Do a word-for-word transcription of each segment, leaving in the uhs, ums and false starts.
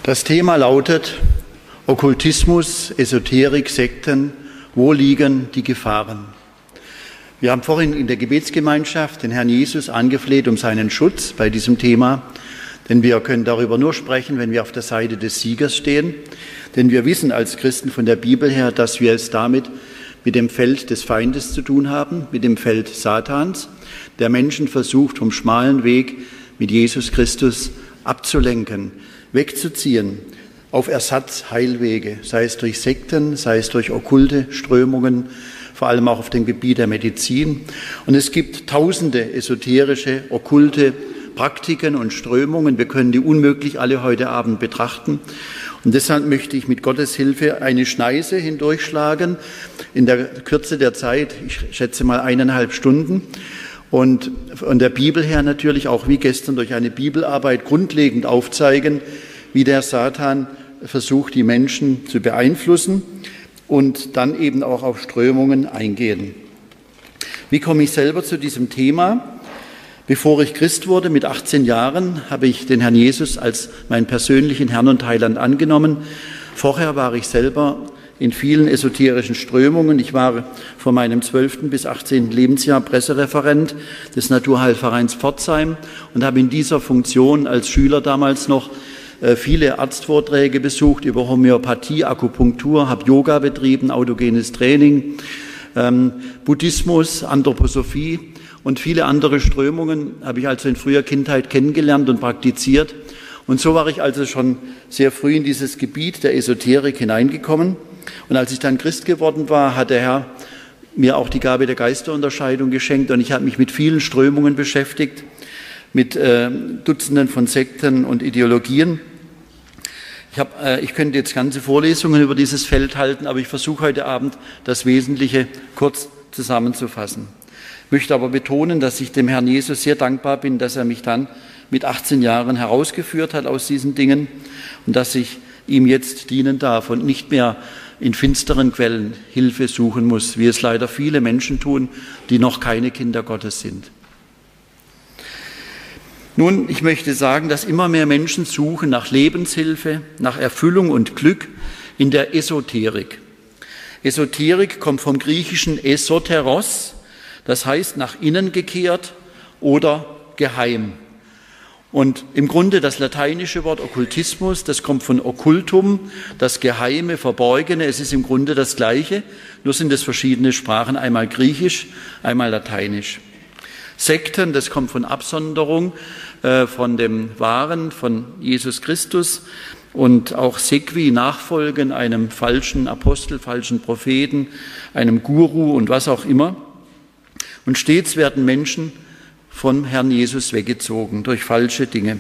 Das Thema lautet Okkultismus, Esoterik, Sekten, wo liegen die Gefahren? Wir haben vorhin in der Gebetsgemeinschaft den Herrn Jesus angefleht um seinen Schutz bei diesem Thema, denn wir können darüber nur sprechen, wenn wir auf der Seite des Siegers stehen, denn wir wissen als Christen von der Bibel her, dass wir es damit mit dem Feld des Feindes zu tun haben, mit dem Feld Satans, der Menschen versucht, vom schmalen Weg mit Jesus Christus abzulenken, wegzuziehen auf Ersatzheilwege, sei es durch Sekten, sei es durch okkulte Strömungen, vor allem auch auf dem Gebiet der Medizin. Und es gibt tausende esoterische, okkulte Praktiken und Strömungen. Wir können die unmöglich alle heute Abend betrachten. Und deshalb möchte ich mit Gottes Hilfe eine Schneise hindurchschlagen in der Kürze der Zeit, ich schätze mal eineinhalb Stunden. Und von der Bibel her natürlich auch wie gestern durch eine Bibelarbeit grundlegend aufzeigen, wie der Satan versucht, die Menschen zu beeinflussen und dann eben auch auf Strömungen eingehen. Wie komme ich selber zu diesem Thema? Bevor ich Christ wurde, mit achtzehn Jahren, habe ich den Herrn Jesus als meinen persönlichen Herrn und Heiland angenommen. Vorher war ich selber in vielen esoterischen Strömungen. Ich war von meinem zwölften bis achtzehnten Lebensjahr Pressereferent des Naturheilvereins Pforzheim und habe in dieser Funktion als Schüler damals noch viele Arztvorträge besucht über Homöopathie, Akupunktur, habe Yoga betrieben, autogenes Training, ähm, Buddhismus, Anthroposophie und viele andere Strömungen habe ich also in früher Kindheit kennengelernt und praktiziert. Und so war ich also schon sehr früh in dieses Gebiet der Esoterik hineingekommen. Und als ich dann Christ geworden war, hat der Herr mir auch die Gabe der Geisterunterscheidung geschenkt und ich habe mich mit vielen Strömungen beschäftigt, mit äh, Dutzenden von Sekten und Ideologien. Ich, hab, äh, ich könnte jetzt ganze Vorlesungen über dieses Feld halten, aber ich versuche heute Abend das Wesentliche kurz zusammenzufassen. Ich möchte aber betonen, dass ich dem Herrn Jesus sehr dankbar bin, dass er mich dann mit achtzehn Jahren herausgeführt hat aus diesen Dingen und dass ich ihm jetzt dienen darf und nicht mehr in finsteren Quellen Hilfe suchen muss, wie es leider viele Menschen tun, die noch keine Kinder Gottes sind. Nun, ich möchte sagen, dass immer mehr Menschen suchen nach Lebenshilfe, nach Erfüllung und Glück in der Esoterik. Esoterik kommt vom griechischen esoteros, das heißt nach innen gekehrt oder geheim. Und im Grunde das lateinische Wort Okkultismus, das kommt von Okkultum, das Geheime, Verborgene. Es ist im Grunde das Gleiche, nur sind es verschiedene Sprachen, einmal Griechisch, einmal Lateinisch. Sekten, das kommt von Absonderung, äh, von dem Wahren, von Jesus Christus und auch Sequi, Nachfolgen einem falschen Apostel, falschen Propheten, einem Guru und was auch immer. Und stets werden Menschen vom Herrn Jesus weggezogen durch falsche Dinge.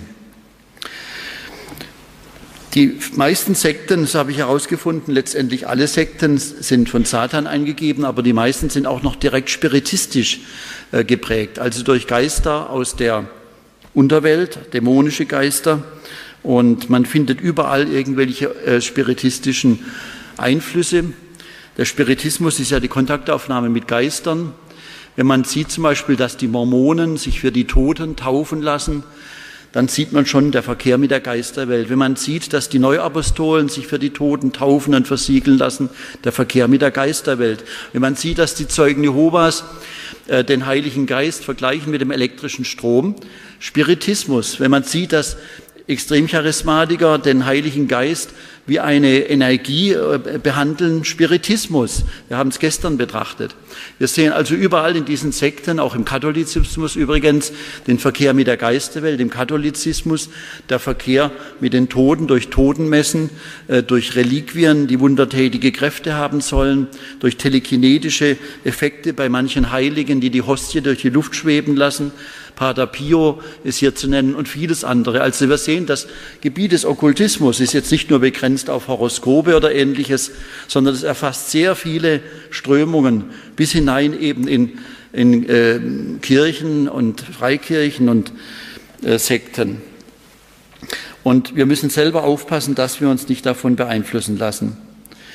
Die meisten Sekten, das habe ich herausgefunden, letztendlich alle Sekten sind von Satan eingegeben, aber die meisten sind auch noch direkt spiritistisch äh, geprägt, also durch Geister aus der Unterwelt, dämonische Geister. Und man findet überall irgendwelche äh, spiritistischen Einflüsse. Der Spiritismus ist ja die Kontaktaufnahme mit Geistern. Wenn man sieht zum Beispiel, dass die Mormonen sich für die Toten taufen lassen, dann sieht man schon der Verkehr mit der Geisterwelt. Wenn man sieht, dass die Neuapostolen sich für die Toten taufen und versiegeln lassen, der Verkehr mit der Geisterwelt. Wenn man sieht, dass die Zeugen Jehovas äh, den Heiligen Geist vergleichen mit dem elektrischen Strom, Spiritismus. Wenn man sieht, dass Extremcharismatiker den Heiligen Geist wie eine Energie äh, behandeln, Spiritismus. Wir haben es gestern betrachtet. Wir sehen also überall in diesen Sekten, auch im Katholizismus übrigens, den Verkehr mit der Geisterwelt, im Katholizismus der Verkehr mit den Toten durch Totenmessen, äh, durch Reliquien, die wundertätige Kräfte haben sollen, durch telekinetische Effekte bei manchen Heiligen, die die Hostie durch die Luft schweben lassen. Pater Pio ist hier zu nennen und vieles andere. Also wir sehen, das Gebiet des Okkultismus ist jetzt nicht nur begrenzt auf Horoskope oder Ähnliches, sondern es erfasst sehr viele Strömungen bis hinein eben in, in äh, Kirchen und Freikirchen und äh, Sekten. Und wir müssen selber aufpassen, dass wir uns nicht davon beeinflussen lassen.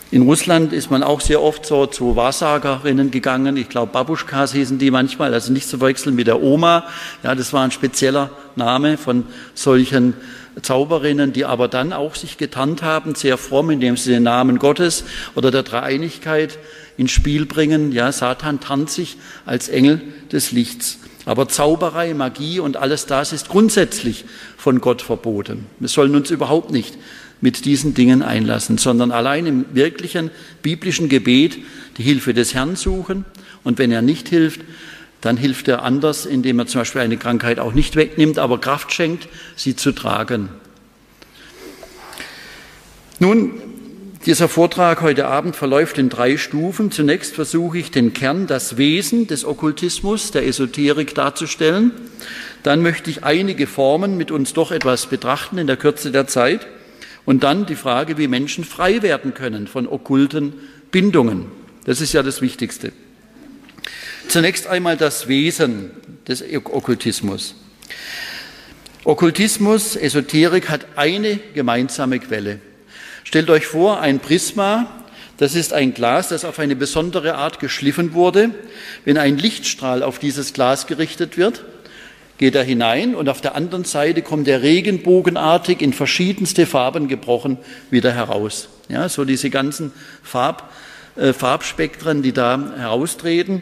In Russland ist man auch sehr oft so zu Wahrsagerinnen gegangen. Ich glaube, Babuschkas hießen die manchmal, also nicht zu verwechseln mit der Oma. Ja, das war ein spezieller Name von solchen Zauberinnen, die aber dann auch sich getarnt haben, sehr fromm, indem sie den Namen Gottes oder der Dreieinigkeit ins Spiel bringen. Ja, Satan tarnt sich als Engel des Lichts. Aber Zauberei, Magie und alles das ist grundsätzlich von Gott verboten. Wir sollen uns überhaupt nicht mit diesen Dingen einlassen, sondern allein im wirklichen biblischen Gebet die Hilfe des Herrn suchen. Und wenn er nicht hilft, dann hilft er anders, indem er zum Beispiel eine Krankheit auch nicht wegnimmt, aber Kraft schenkt, sie zu tragen. Nun, dieser Vortrag heute Abend verläuft in drei Stufen. Zunächst versuche ich, den Kern, das Wesen des Okkultismus, der Esoterik darzustellen. Dann möchte ich einige Formen mit uns doch etwas betrachten in der Kürze der Zeit. Und dann die Frage, wie Menschen frei werden können von okkulten Bindungen. Das ist ja das Wichtigste. Zunächst einmal das Wesen des Okkultismus. Okkultismus, Esoterik hat eine gemeinsame Quelle. Stellt euch vor, ein Prisma, das ist ein Glas, das auf eine besondere Art geschliffen wurde. Wenn ein Lichtstrahl auf dieses Glas gerichtet wird, geht er hinein und auf der anderen Seite kommt er regenbogenartig in verschiedenste Farben gebrochen wieder heraus. Ja, so diese ganzen Farb, äh, Farbspektren, die da heraustreten.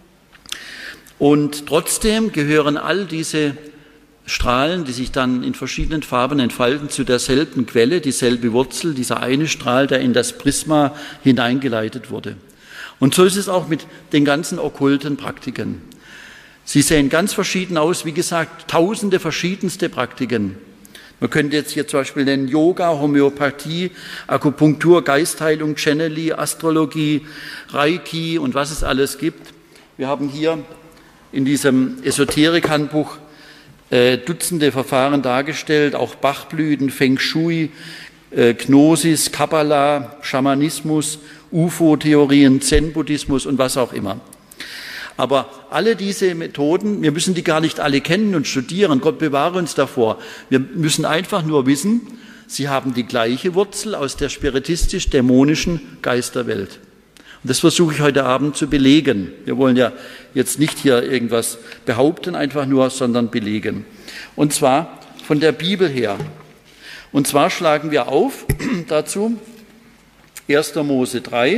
Und trotzdem gehören all diese Strahlen, die sich dann in verschiedenen Farben entfalten, zu derselben Quelle, dieselbe Wurzel, dieser eine Strahl, der in das Prisma hineingeleitet wurde. Und so ist es auch mit den ganzen okkulten Praktiken. Sie sehen ganz verschieden aus, wie gesagt, tausende verschiedenste Praktiken. Man könnte jetzt hier zum Beispiel nennen Yoga, Homöopathie, Akupunktur, Geistheilung, Channelie, Astrologie, Reiki und was es alles gibt. Wir haben hier in diesem Esoterik-Handbuch äh, Dutzende Verfahren dargestellt, auch Bachblüten, Feng Shui, äh, Gnosis, Kabbala, Schamanismus, U F O-Theorien, Zen-Buddhismus und was auch immer. Aber alle diese Methoden, wir müssen die gar nicht alle kennen und studieren. Gott bewahre uns davor. Wir müssen einfach nur wissen, sie haben die gleiche Wurzel aus der spiritistisch-dämonischen Geisterwelt. Und das versuche ich heute Abend zu belegen. Wir wollen ja jetzt nicht hier irgendwas behaupten, einfach nur, sondern belegen. Und zwar von der Bibel her. Und zwar schlagen wir auf dazu erster Mose drei.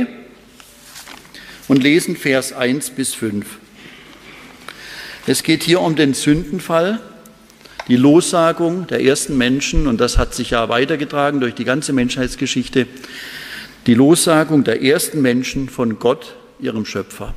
Und lesen Vers eins bis fünf. Es geht hier um den Sündenfall, die Lossagung der ersten Menschen, und das hat sich ja weitergetragen durch die ganze Menschheitsgeschichte, die Lossagung der ersten Menschen von Gott, ihrem Schöpfer.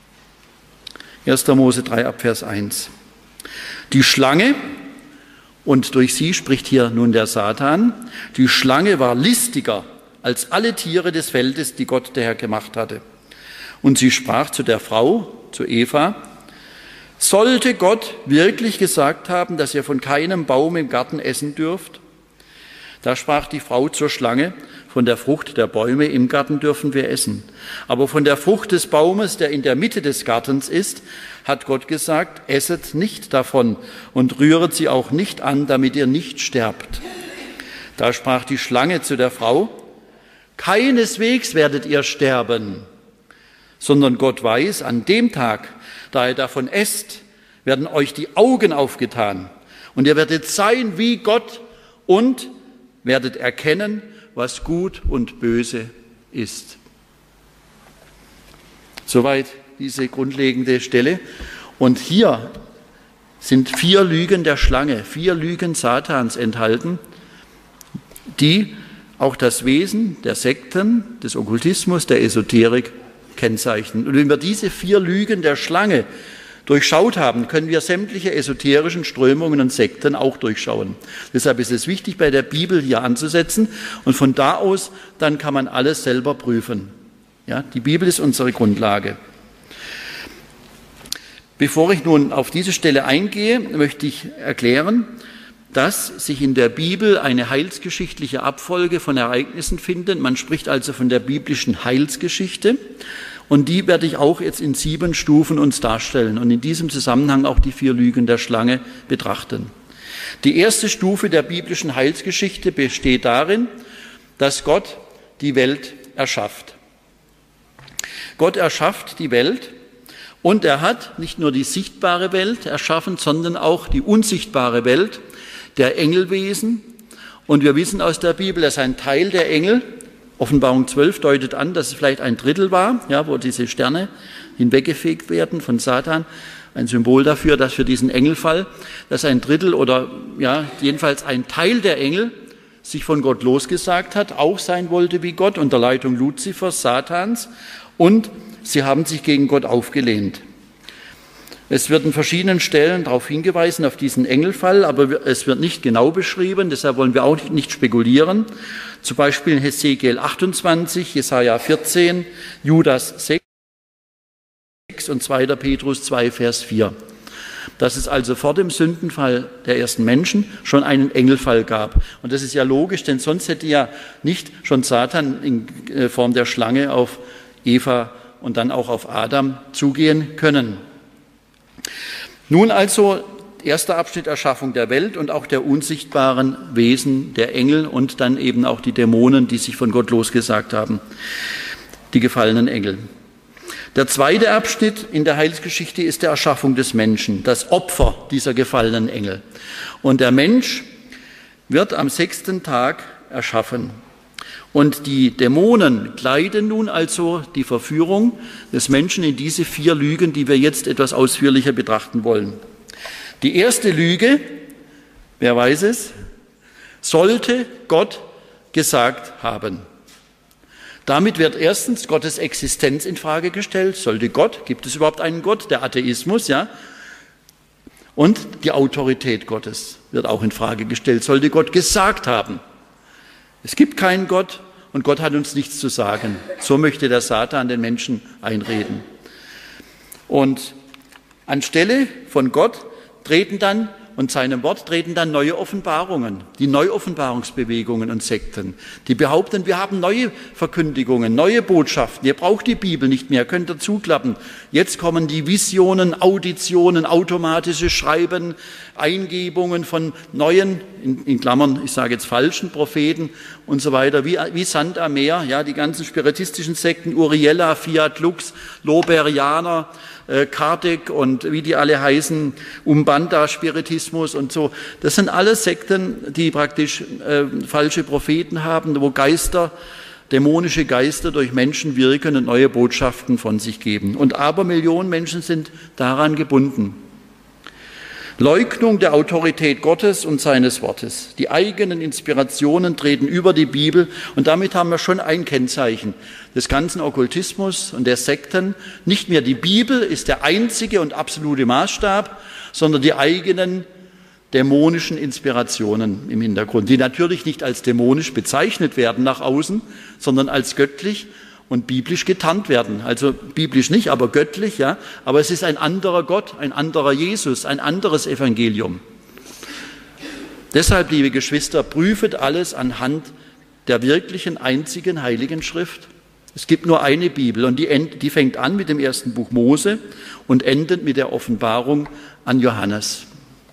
erster Mose drei ab Vers eins. Die Schlange, und durch sie spricht hier nun der Satan, die Schlange war listiger als alle Tiere des Feldes, die Gott der Herr gemacht hatte. Und sie sprach zu der Frau, zu Eva, sollte Gott wirklich gesagt haben, dass ihr von keinem Baum im Garten essen dürft? Da sprach die Frau zur Schlange, von der Frucht der Bäume im Garten dürfen wir essen. Aber von der Frucht des Baumes, der in der Mitte des Gartens ist, hat Gott gesagt, esset nicht davon und rühret sie auch nicht an, damit ihr nicht sterbt. Da sprach die Schlange zu der Frau, keineswegs werdet ihr sterben, sondern Gott weiß, an dem Tag, da ihr davon esst, werden euch die Augen aufgetan und ihr werdet sein wie Gott und werdet erkennen, was gut und böse ist. Soweit diese grundlegende Stelle. Und hier sind vier Lügen der Schlange, vier Lügen Satans enthalten, die auch das Wesen der Sekten, des Okkultismus, der Esoterik kennzeichnen. Und wenn wir diese vier Lügen der Schlange durchschaut haben, können wir sämtliche esoterischen Strömungen und Sekten auch durchschauen. Deshalb ist es wichtig, bei der Bibel hier anzusetzen und von da aus, dann kann man alles selber prüfen. Ja, die Bibel ist unsere Grundlage. Bevor ich nun auf diese Stelle eingehe, möchte ich erklären, dass sich in der Bibel eine heilsgeschichtliche Abfolge von Ereignissen findet. Man spricht also von der biblischen Heilsgeschichte. Und die werde ich auch jetzt in sieben Stufen uns darstellen und in diesem Zusammenhang auch die vier Lügen der Schlange betrachten. Die erste Stufe der biblischen Heilsgeschichte besteht darin, dass Gott die Welt erschafft. Gott erschafft die Welt und er hat nicht nur die sichtbare Welt erschaffen, sondern auch die unsichtbare Welt der Engelwesen. Und wir wissen aus der Bibel, dass ein Teil der Engel, Offenbarung zwölf deutet an, dass es vielleicht ein Drittel war, ja, wo diese Sterne hinweggefegt werden von Satan, ein Symbol dafür, dass für diesen Engelfall, dass ein Drittel oder ja, jedenfalls ein Teil der Engel sich von Gott losgesagt hat, auch sein wollte wie Gott unter Leitung Luzifers, Satans, und sie haben sich gegen Gott aufgelehnt. Es wird an verschiedenen Stellen darauf hingewiesen, auf diesen Engelfall, aber es wird nicht genau beschrieben, deshalb wollen wir auch nicht spekulieren. Zum Beispiel in Hesekiel achtundzwanzig, Jesaja vierzehn, Judas sechs und zweiter Petrus zwei, Vers vier. Dass es also vor dem Sündenfall der ersten Menschen schon einen Engelfall gab. Und das ist ja logisch, denn sonst hätte ja nicht schon Satan in Form der Schlange auf Eva und dann auch auf Adam zugehen können. Nun also, erster Abschnitt Erschaffung der Welt und auch der unsichtbaren Wesen der Engel und dann eben auch die Dämonen, die sich von Gott losgesagt haben, die gefallenen Engel. Der zweite Abschnitt in der Heilsgeschichte ist der Erschaffung des Menschen, das Opfer dieser gefallenen Engel. Und der Mensch wird am sechsten Tag erschaffen. Und die Dämonen kleiden nun also die Verführung des Menschen in diese vier Lügen, die wir jetzt etwas ausführlicher betrachten wollen. Die erste Lüge, wer weiß es, sollte Gott gesagt haben. Damit wird erstens Gottes Existenz in Frage gestellt. Sollte Gott, gibt es überhaupt einen Gott? Der Atheismus, ja. Und die Autorität Gottes wird auch in Frage gestellt. Sollte Gott gesagt haben? Es gibt keinen Gott und Gott hat uns nichts zu sagen. So möchte der Satan den Menschen einreden. Und anstelle von Gott treten dann und seinem Wort treten dann neue Offenbarungen, die Neuoffenbarungsbewegungen und Sekten, die behaupten, wir haben neue Verkündigungen, neue Botschaften, ihr braucht die Bibel nicht mehr, könnt ihr zuklappen. Jetzt kommen die Visionen, Auditionen, automatische Schreiben, Eingebungen von neuen, in, in Klammern, ich sage jetzt falschen Propheten und so weiter, wie, wie Sand am Meer, ja, die ganzen spiritistischen Sekten, Uriella, Fiat Lux, Loberianer, äh, Kardec und wie die alle heißen, Umbanda-Spiritismus und so. Das sind alles Sekten, die praktisch äh, falsche Propheten haben, wo Geister, dämonische Geister durch Menschen wirken und neue Botschaften von sich geben. Und Abermillionen Menschen sind daran gebunden. Leugnung der Autorität Gottes und seines Wortes. Die eigenen Inspirationen treten über die Bibel und damit haben wir schon ein Kennzeichen des ganzen Okkultismus und der Sekten. Nicht mehr die Bibel ist der einzige und absolute Maßstab, sondern die eigenen dämonischen Inspirationen im Hintergrund, die natürlich nicht als dämonisch bezeichnet werden nach außen, sondern als göttlich und biblisch getarnt werden. Also biblisch nicht, aber göttlich, ja. Aber es ist ein anderer Gott, ein anderer Jesus, ein anderes Evangelium. Deshalb, liebe Geschwister, prüfet alles anhand der wirklichen einzigen heiligen Schrift. Es gibt nur eine Bibel und die, end, die fängt an mit dem ersten Buch Mose und endet mit der Offenbarung an Johannes.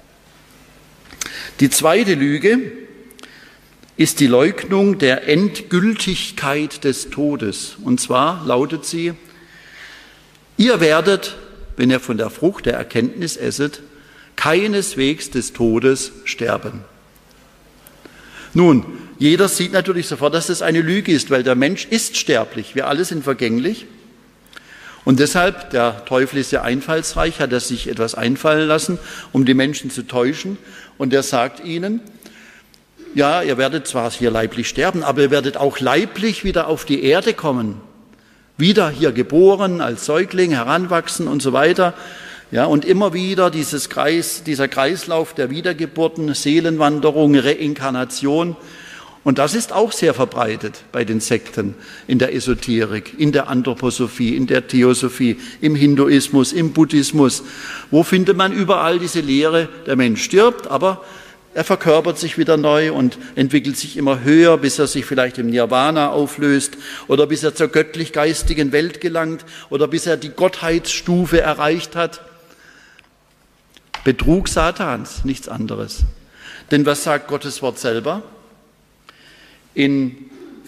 Die zweite Lüge ist die Leugnung der Endgültigkeit des Todes. Und zwar lautet sie, ihr werdet, wenn ihr von der Frucht der Erkenntnis esset, keineswegs des Todes sterben. Nun, jeder sieht natürlich sofort, dass das eine Lüge ist, weil der Mensch ist sterblich, wir alle sind vergänglich. Und deshalb, der Teufel ist ja einfallsreich, hat er sich etwas einfallen lassen, um die Menschen zu täuschen. Und er sagt ihnen, ja, ihr werdet zwar hier leiblich sterben, aber ihr werdet auch leiblich wieder auf die Erde kommen. Wieder hier geboren, als Säugling, heranwachsen und so weiter. Ja, und immer wieder dieses Kreis, dieser Kreislauf der Wiedergeburten, Seelenwanderung, Reinkarnation. Und das ist auch sehr verbreitet bei den Sekten in der Esoterik, in der Anthroposophie, in der Theosophie, im Hinduismus, im Buddhismus. Wo findet man überall diese Lehre, der Mensch stirbt, aber er verkörpert sich wieder neu und entwickelt sich immer höher, bis er sich vielleicht im Nirvana auflöst oder bis er zur göttlich-geistigen Welt gelangt oder bis er die Gottheitsstufe erreicht hat. Betrug Satans, nichts anderes. Denn was sagt Gottes Wort selber? In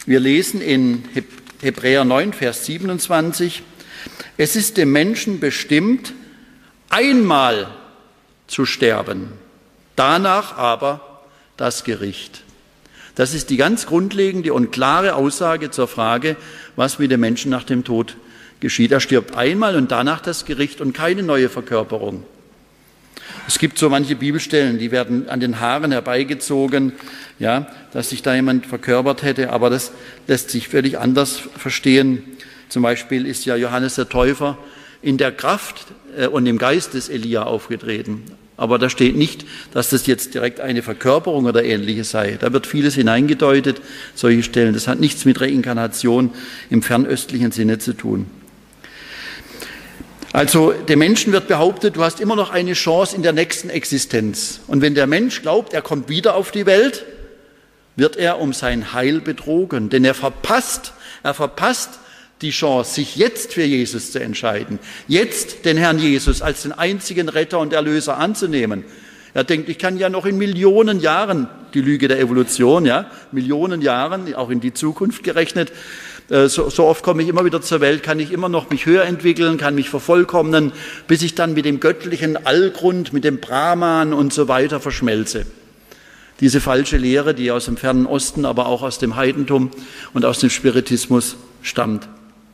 Wir lesen in Hebräer neun, Vers siebenundzwanzig, es ist dem Menschen bestimmt, einmal zu sterben, danach aber das Gericht. Das ist die ganz grundlegende und klare Aussage zur Frage, was mit dem Menschen nach dem Tod geschieht. Er stirbt einmal und danach das Gericht und keine neue Verkörperung. Es gibt so manche Bibelstellen, die werden an den Haaren herbeigezogen, ja, dass sich da jemand verkörpert hätte, aber das lässt sich völlig anders verstehen. Zum Beispiel ist ja Johannes der Täufer in der Kraft und im Geist des Elia aufgetreten. Aber da steht nicht, dass das jetzt direkt eine Verkörperung oder Ähnliches sei. Da wird vieles hineingedeutet, solche Stellen. Das hat nichts mit Reinkarnation im fernöstlichen Sinne zu tun. Also dem Menschen wird behauptet, du hast immer noch eine Chance in der nächsten Existenz. Und wenn der Mensch glaubt, er kommt wieder auf die Welt, wird er um sein Heil betrogen. Denn er verpasst, er verpasst die Chance, sich jetzt für Jesus zu entscheiden, jetzt den Herrn Jesus als den einzigen Retter und Erlöser anzunehmen. Er denkt, ich kann ja noch in Millionen Jahren, die Lüge der Evolution, ja, Millionen Jahren, auch in die Zukunft gerechnet, so, so oft komme ich immer wieder zur Welt, kann ich immer noch mich höher entwickeln, kann mich vervollkommnen, bis ich dann mit dem göttlichen Allgrund, mit dem Brahman und so weiter verschmelze. Diese falsche Lehre, die aus dem fernen Osten, aber auch aus dem Heidentum und aus dem Spiritismus stammt.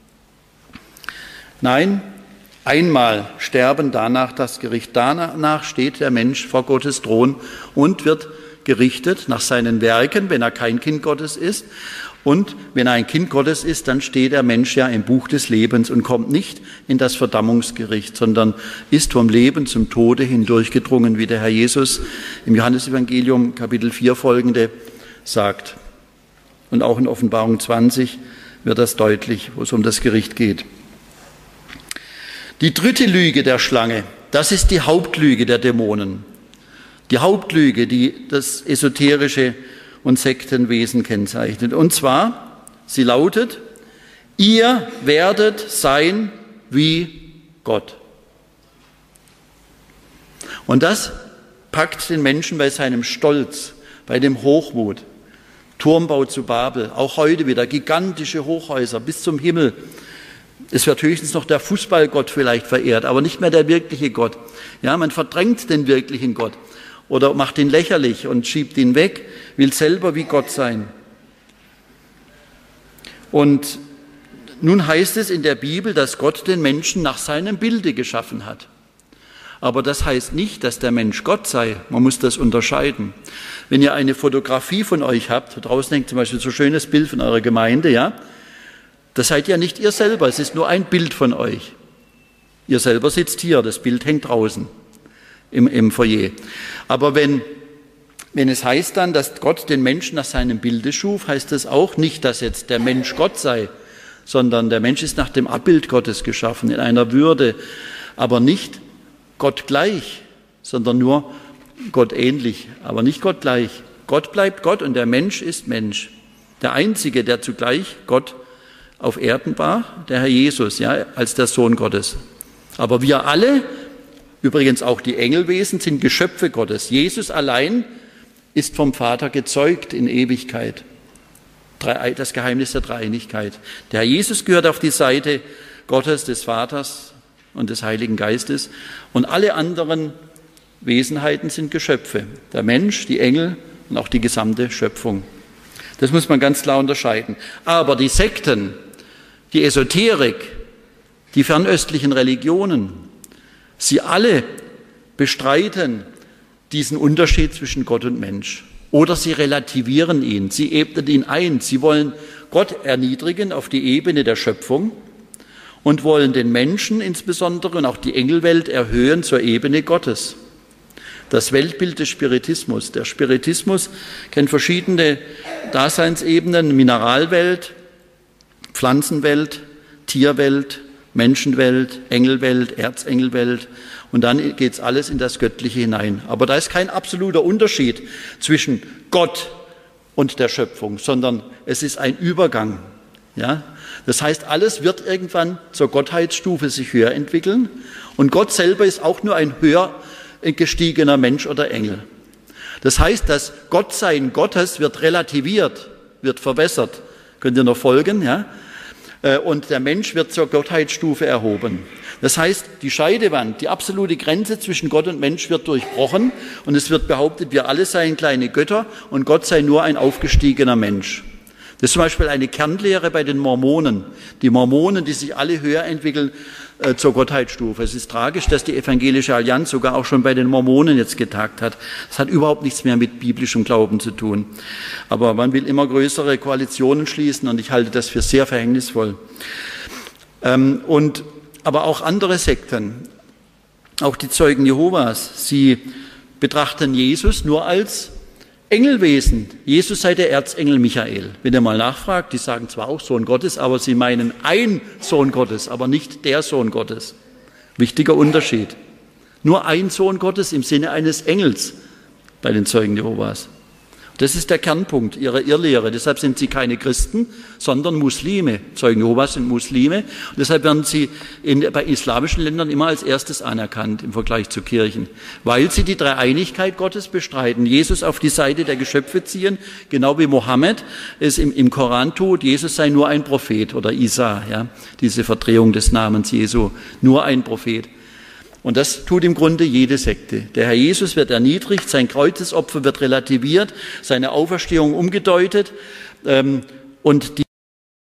Nein, einmal sterben, danach das Gericht. Danach steht der Mensch vor Gottes Thron und wird gerichtet nach seinen Werken, wenn er kein Kind Gottes ist. Und wenn er ein Kind Gottes ist, dann steht der Mensch ja im Buch des Lebens und kommt nicht in das Verdammungsgericht, sondern ist vom Leben zum Tode hindurchgedrungen, wie der Herr Jesus im Johannesevangelium Kapitel vier folgende sagt. Und auch in Offenbarung zwanzig wird das deutlich, wo es um das Gericht geht. Die dritte Lüge der Schlange, das ist die Hauptlüge der Dämonen. Die Hauptlüge, die das esoterische und Sektenwesen kennzeichnet. Und zwar, sie lautet, ihr werdet sein wie Gott. Und das packt den Menschen bei seinem Stolz, bei dem Hochmut. Turmbau zu Babel, auch heute wieder gigantische Hochhäuser bis zum Himmel. Es wird höchstens noch der Fußballgott vielleicht verehrt, aber nicht mehr der wirkliche Gott. Ja, man verdrängt den wirklichen Gott oder macht ihn lächerlich und schiebt ihn weg, will selber wie Gott sein. Und nun heißt es in der Bibel, dass Gott den Menschen nach seinem Bilde geschaffen hat. Aber das heißt nicht, dass der Mensch Gott sei. Man muss das unterscheiden. Wenn ihr eine Fotografie von euch habt, da draußen hängt zum Beispiel so ein schönes Bild von eurer Gemeinde, ja, das seid ja nicht ihr selber, es ist nur ein Bild von euch. Ihr selber sitzt hier, das Bild hängt draußen im, im Foyer. Aber wenn, wenn es heißt dann, dass Gott den Menschen nach seinem Bilde schuf, heißt das auch nicht, dass jetzt der Mensch Gott sei, sondern der Mensch ist nach dem Abbild Gottes geschaffen, in einer Würde, aber nicht Gott gleich, sondern nur Gott ähnlich, aber nicht Gott gleich. Gott bleibt Gott und der Mensch ist Mensch. Der Einzige, der zugleich Gott auf Erden war, der Herr Jesus, ja, als der Sohn Gottes. Aber wir alle, übrigens auch die Engelwesen, sind Geschöpfe Gottes. Jesus allein ist vom Vater gezeugt in Ewigkeit. Das Geheimnis der Dreieinigkeit. Der Herr Jesus gehört auf die Seite Gottes, des Vaters und des Heiligen Geistes. Und alle anderen Wesenheiten sind Geschöpfe. Der Mensch, die Engel und auch die gesamte Schöpfung. Das muss man ganz klar unterscheiden. Aber die Sekten, die Esoterik, die fernöstlichen Religionen, sie alle bestreiten diesen Unterschied zwischen Gott und Mensch. Oder sie relativieren ihn, sie ebnen ihn ein. Sie wollen Gott erniedrigen auf die Ebene der Schöpfung und wollen den Menschen insbesondere und auch die Engelwelt erhöhen zur Ebene Gottes. Das Weltbild des Spiritismus. Der Spiritismus kennt verschiedene Daseinsebenen, Mineralwelt, Pflanzenwelt, Tierwelt, Menschenwelt, Engelwelt, Erzengelwelt und dann geht es alles in das Göttliche hinein. Aber da ist kein absoluter Unterschied zwischen Gott und der Schöpfung, sondern es ist ein Übergang. Ja? Das heißt, alles wird irgendwann zur Gottheitsstufe sich höher entwickeln und Gott selber ist auch nur ein höher gestiegener Mensch oder Engel. Das heißt, das Gottsein Gottes wird relativiert, wird verwässert, Könnt ihr noch folgen? Ja? Und der Mensch wird zur Gottheitsstufe erhoben. Das heißt, die Scheidewand, die absolute Grenze zwischen Gott und Mensch wird durchbrochen und es wird behauptet, wir alle seien kleine Götter und Gott sei nur ein aufgestiegener Mensch. Das ist zum Beispiel eine Kernlehre bei den Mormonen. Die Mormonen, die sich alle höher entwickeln äh, zur Gottheitsstufe. Es ist tragisch, dass die Evangelische Allianz sogar auch schon bei den Mormonen jetzt getagt hat. Das hat überhaupt nichts mehr mit biblischem Glauben zu tun. Aber man will immer größere Koalitionen schließen und ich halte das für sehr verhängnisvoll. Ähm, und, aber auch andere Sekten, auch die Zeugen Jehovas, sie betrachten Jesus nur als Engelwesen. Jesus sei der Erzengel Michael. Wenn ihr mal nachfragt, die sagen zwar auch Sohn Gottes, aber sie meinen ein Sohn Gottes, aber nicht der Sohn Gottes. Wichtiger Unterschied. Nur ein Sohn Gottes im Sinne eines Engels bei den Zeugen Jehovas. Das ist der Kernpunkt ihrer Irrlehre. Deshalb sind sie keine Christen, sondern Muslime. Zeugen Jehovas sind Muslime. Und deshalb werden sie in, bei islamischen Ländern immer als erstes anerkannt im Vergleich zu Kirchen, weil sie die Dreieinigkeit Gottes bestreiten. Jesus auf die Seite der Geschöpfe ziehen, genau wie Mohammed es im, im Koran tut. Jesus sei nur ein Prophet oder Isa, ja, diese Verdrehung des Namens Jesu, nur ein Prophet. Und das tut im Grunde jede Sekte. Der Herr Jesus wird erniedrigt, sein Kreuzesopfer wird relativiert, seine Auferstehung umgedeutet ähm, und die,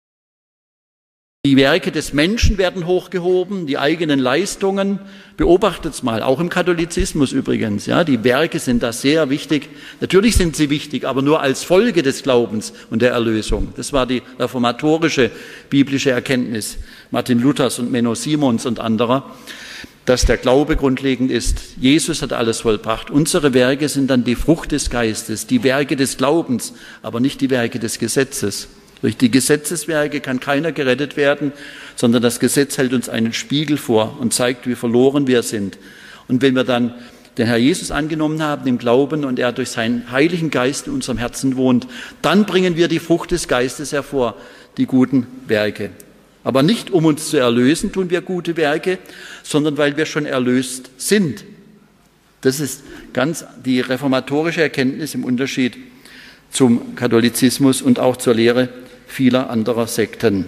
die Werke des Menschen werden hochgehoben, die eigenen Leistungen. Beobachtet's mal, auch im Katholizismus übrigens. Ja, die Werke sind da sehr wichtig. Natürlich sind sie wichtig, aber nur als Folge des Glaubens und der Erlösung. Das war die reformatorische biblische Erkenntnis Martin Luthers und Menno Simons und anderer, dass der Glaube grundlegend ist. Jesus hat alles vollbracht. Unsere Werke sind dann die Frucht des Geistes, die Werke des Glaubens, aber nicht die Werke des Gesetzes. Durch die Gesetzeswerke kann keiner gerettet werden, sondern das Gesetz hält uns einen Spiegel vor und zeigt, wie verloren wir sind. Und wenn wir dann den Herr Jesus angenommen haben im Glauben und er durch seinen Heiligen Geist in unserem Herzen wohnt, dann bringen wir die Frucht des Geistes hervor, die guten Werke. Aber nicht, um uns zu erlösen, tun wir gute Werke, sondern weil wir schon erlöst sind. Das ist ganz die reformatorische Erkenntnis im Unterschied zum Katholizismus und auch zur Lehre vieler anderer Sekten.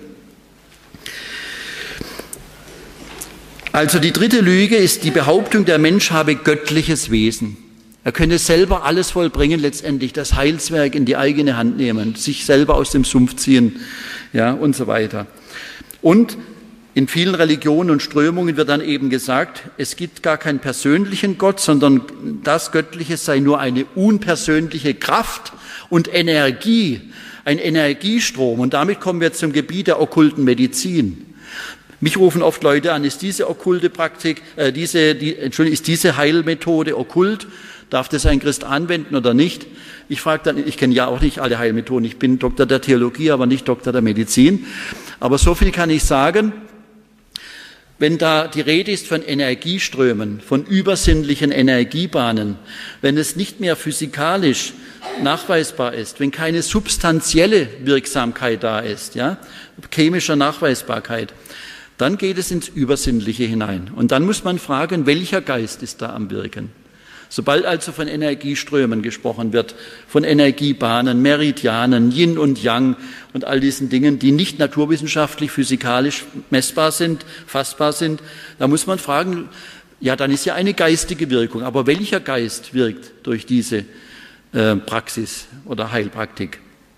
Also die dritte Lüge ist die Behauptung, der Mensch habe göttliches Wesen. Er könne selber alles vollbringen, letztendlich das Heilswerk in die eigene Hand nehmen, sich selber aus dem Sumpf ziehen, ja, und so weiter. Und in vielen Religionen und Strömungen wird dann eben gesagt, es gibt gar keinen persönlichen Gott, sondern das Göttliche sei nur eine unpersönliche Kraft und Energie, ein Energiestrom. Und damit kommen wir zum Gebiet der okkulten Medizin. Mich rufen oft Leute an, ist diese okkulte Praktik, äh, diese, die, Entschuldigung, ist diese Heilmethode okkult? Darf das ein Christ anwenden oder nicht? Ich frage dann, ich kenne ja auch nicht alle Heilmethoden, ich bin Doktor der Theologie, aber nicht Doktor der Medizin. Aber so viel kann ich sagen, wenn da die Rede ist von Energieströmen, von übersinnlichen Energiebahnen, wenn es nicht mehr physikalisch nachweisbar ist, wenn keine substanzielle Wirksamkeit da ist, ja, chemischer Nachweisbarkeit, dann geht es ins Übersinnliche hinein. Und dann muss man fragen, welcher Geist ist da am Wirken? Sobald also von Energieströmen gesprochen wird, von Energiebahnen, Meridianen, Yin und Yang und all diesen Dingen, die nicht naturwissenschaftlich, physikalisch messbar sind, fassbar sind, da muss man fragen, ja, dann ist ja eine geistige Wirkung. Aber welcher Geist wirkt durch diese äh, Praxis oder Heilpraktik?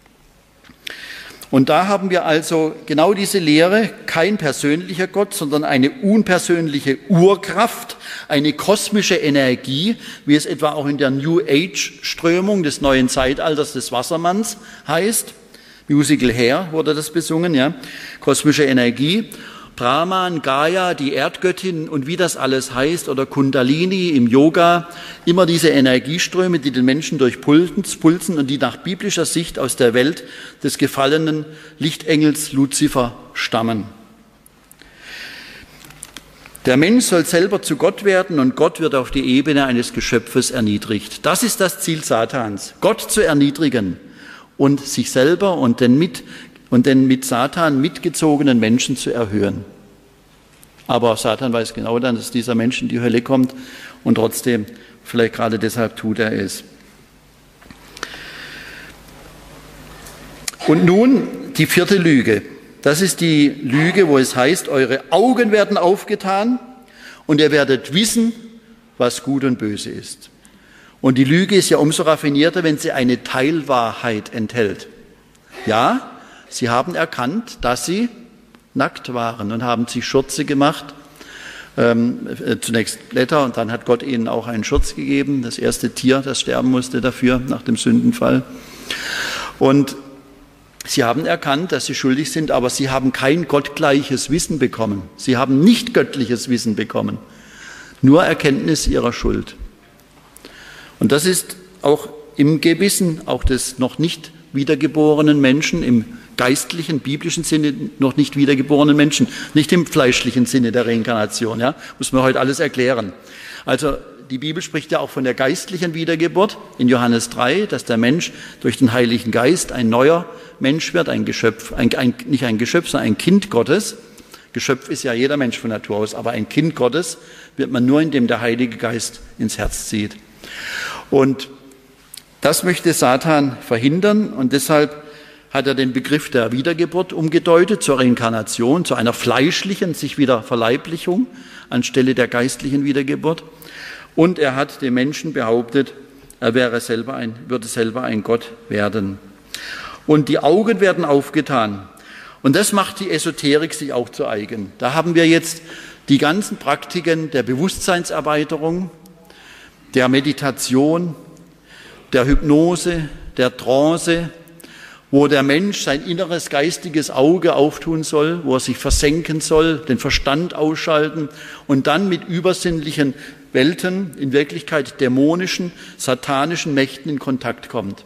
Und da haben wir also genau diese Lehre, kein persönlicher Gott, sondern eine unpersönliche Urkraft, eine kosmische Energie, wie es etwa auch in der New Age-Strömung des neuen Zeitalters des Wassermanns heißt. Musical Hair wurde das besungen, ja. Kosmische Energie. Brahman, Gaia, die Erdgöttin und wie das alles heißt, oder Kundalini im Yoga, immer diese Energieströme, die den Menschen durchpulsen und die nach biblischer Sicht aus der Welt des gefallenen Lichtengels Luzifer stammen. Der Mensch soll selber zu Gott werden und Gott wird auf die Ebene eines Geschöpfes erniedrigt. Das ist das Ziel Satans, Gott zu erniedrigen und sich selber und den mit und den mit Satan mitgezogenen Menschen zu erhöhen. Aber Satan weiß genau dann, dass dieser Mensch in die Hölle kommt und trotzdem, vielleicht gerade deshalb tut er es. Und nun die vierte Lüge. Das ist die Lüge, wo es heißt, eure Augen werden aufgetan und ihr werdet wissen, was gut und böse ist. Und die Lüge ist ja umso raffinierter, wenn sie eine Teilwahrheit enthält. Ja, sie haben erkannt, dass sie nackt waren und haben sich Schürze gemacht. Ähm, zunächst Blätter und dann hat Gott ihnen auch einen Schurz gegeben, das erste Tier, das sterben musste dafür nach dem Sündenfall. Und sie haben erkannt, dass sie schuldig sind, aber sie haben kein gottgleiches Wissen bekommen. Sie haben nicht göttliches Wissen bekommen, nur Erkenntnis ihrer Schuld. Und das ist auch im Gewissen auch des noch nicht wiedergeborenen Menschen, im geistlichen, biblischen Sinne noch nicht wiedergeborenen Menschen, nicht im fleischlichen Sinne der Reinkarnation, ja, muss man heute alles erklären. Also die Bibel spricht ja auch von der geistlichen Wiedergeburt in Johannes drei, dass der Mensch durch den Heiligen Geist ein neuer Mensch wird, ein Geschöpf, ein, ein, nicht ein Geschöpf, sondern ein Kind Gottes. Geschöpf ist ja jeder Mensch von Natur aus, aber ein Kind Gottes wird man nur, indem der Heilige Geist ins Herz zieht. Und das möchte Satan verhindern und deshalb hat er den Begriff der Wiedergeburt umgedeutet zur Reinkarnation, zu einer fleischlichen, sich wieder Verleiblichung anstelle der geistlichen Wiedergeburt. Und er hat dem Menschen behauptet, er wäre selber ein, würde selber ein Gott werden. Und die Augen werden aufgetan. Und das macht die Esoterik sich auch zu eigen. Da haben wir jetzt die ganzen Praktiken der Bewusstseinserweiterung, der Meditation, der Hypnose, der Trance, wo der Mensch sein inneres geistiges Auge auftun soll, wo er sich versenken soll, den Verstand ausschalten und dann mit übersinnlichen Welten, in Wirklichkeit dämonischen, satanischen Mächten in Kontakt kommt.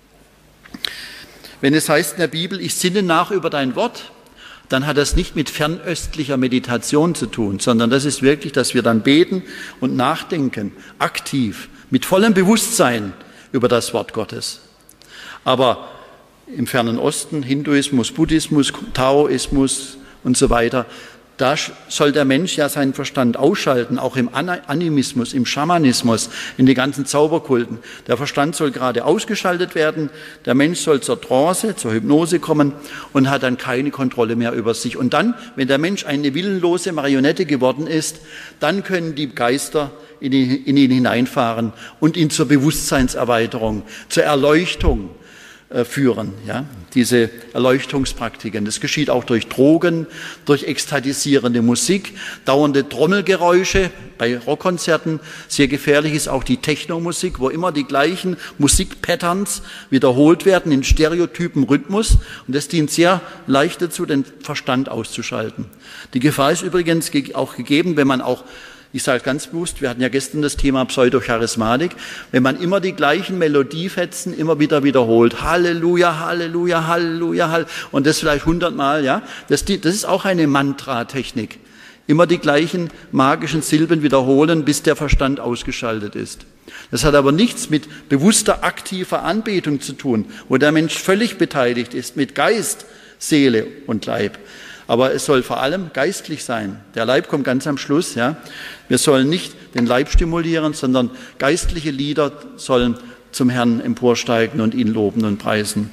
Wenn es heißt in der Bibel, ich sinne nach über dein Wort, dann hat das nicht mit fernöstlicher Meditation zu tun, sondern das ist wirklich, dass wir dann beten und nachdenken, aktiv, mit vollem Bewusstsein über das Wort Gottes. Aber im Fernen Osten, Hinduismus, Buddhismus, Taoismus und so weiter, da soll der Mensch ja seinen Verstand ausschalten, auch im Animismus, im Schamanismus, in den ganzen Zauberkulten. Der Verstand soll gerade ausgeschaltet werden, der Mensch soll zur Trance, zur Hypnose kommen und hat dann keine Kontrolle mehr über sich. Und dann, wenn der Mensch eine willenlose Marionette geworden ist, dann können die Geister in ihn, in ihn hineinfahren und ihn zur Bewusstseinserweiterung, zur Erleuchtung führen, ja, diese Erleuchtungspraktiken. Das geschieht auch durch Drogen, durch ekstatisierende Musik, dauernde Trommelgeräusche bei Rockkonzerten. Sehr gefährlich ist auch die Technomusik, wo immer die gleichen Musikpatterns wiederholt werden in stereotypen Rhythmus und das dient sehr leicht dazu, den Verstand auszuschalten. Die Gefahr ist übrigens auch gegeben, wenn man auch, ich sage ganz bewusst, wir hatten ja gestern das Thema Pseudocharismatik, wenn man immer die gleichen Melodiefetzen immer wieder wiederholt, Halleluja, Halleluja, Halleluja, Halleluja, und das vielleicht hundertmal, ja, das, das ist auch eine Mantra-Technik. Immer die gleichen magischen Silben wiederholen, bis der Verstand ausgeschaltet ist. Das hat aber nichts mit bewusster, aktiver Anbetung zu tun, wo der Mensch völlig beteiligt ist, mit Geist, Seele und Leib. Aber es soll vor allem geistlich sein. Der Leib kommt ganz am Schluss. Ja. Wir sollen nicht den Leib stimulieren, sondern geistliche Lieder sollen zum Herrn emporsteigen und ihn loben und preisen.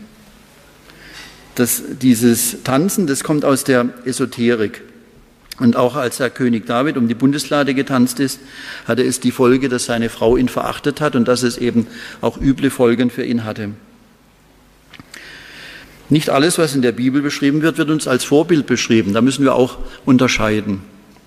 Das, dieses Tanzen, das kommt aus der Esoterik. Und auch als der König David um die Bundeslade getanzt ist, hatte es die Folge, dass seine Frau ihn verachtet hat und dass es eben auch üble Folgen für ihn hatte. Nicht alles, was in der Bibel beschrieben wird, wird uns als Vorbild beschrieben. Da müssen wir auch unterscheiden.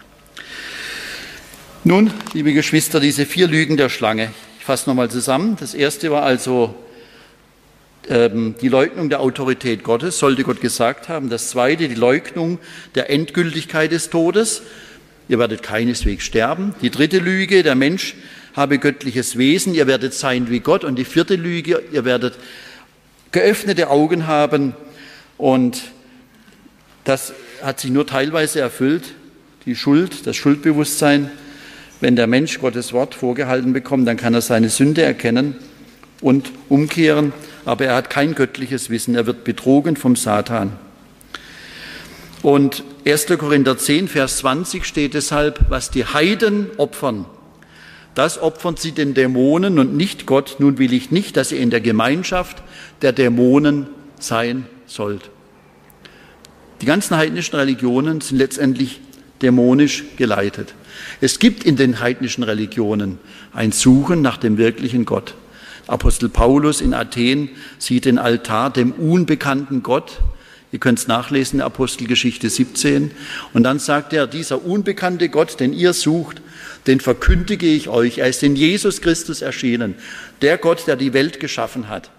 Nun, liebe Geschwister, diese vier Lügen der Schlange. Ich fasse nochmal zusammen. Das erste war also ähm, die Leugnung der Autorität Gottes, sollte Gott gesagt haben. Das zweite, die Leugnung der Endgültigkeit des Todes. Ihr werdet keineswegs sterben. Die dritte Lüge, der Mensch habe göttliches Wesen. Ihr werdet sein wie Gott. Und die vierte Lüge, ihr werdet geöffnete Augen haben, und das hat sich nur teilweise erfüllt, die Schuld, das Schuldbewusstsein. Wenn der Mensch Gottes Wort vorgehalten bekommt, dann kann er seine Sünde erkennen und umkehren, aber er hat kein göttliches Wissen, er wird betrogen vom Satan. Und erster Korinther zehn, Vers zwanzig steht deshalb, was die Heiden opfern, das opfern sie den Dämonen und nicht Gott. Nun will ich nicht, dass ihr in der Gemeinschaft der Dämonen sein sollt. Die ganzen heidnischen Religionen sind letztendlich dämonisch geleitet. Es gibt in den heidnischen Religionen ein Suchen nach dem wirklichen Gott. Apostel Paulus in Athen sieht den Altar dem unbekannten Gott. Ihr könnt es nachlesen in Apostelgeschichte siebzehn. Und dann sagt er, dieser unbekannte Gott, den ihr sucht, den verkündige ich euch. Er ist in Jesus Christus erschienen. Der Gott, der die Welt geschaffen hat.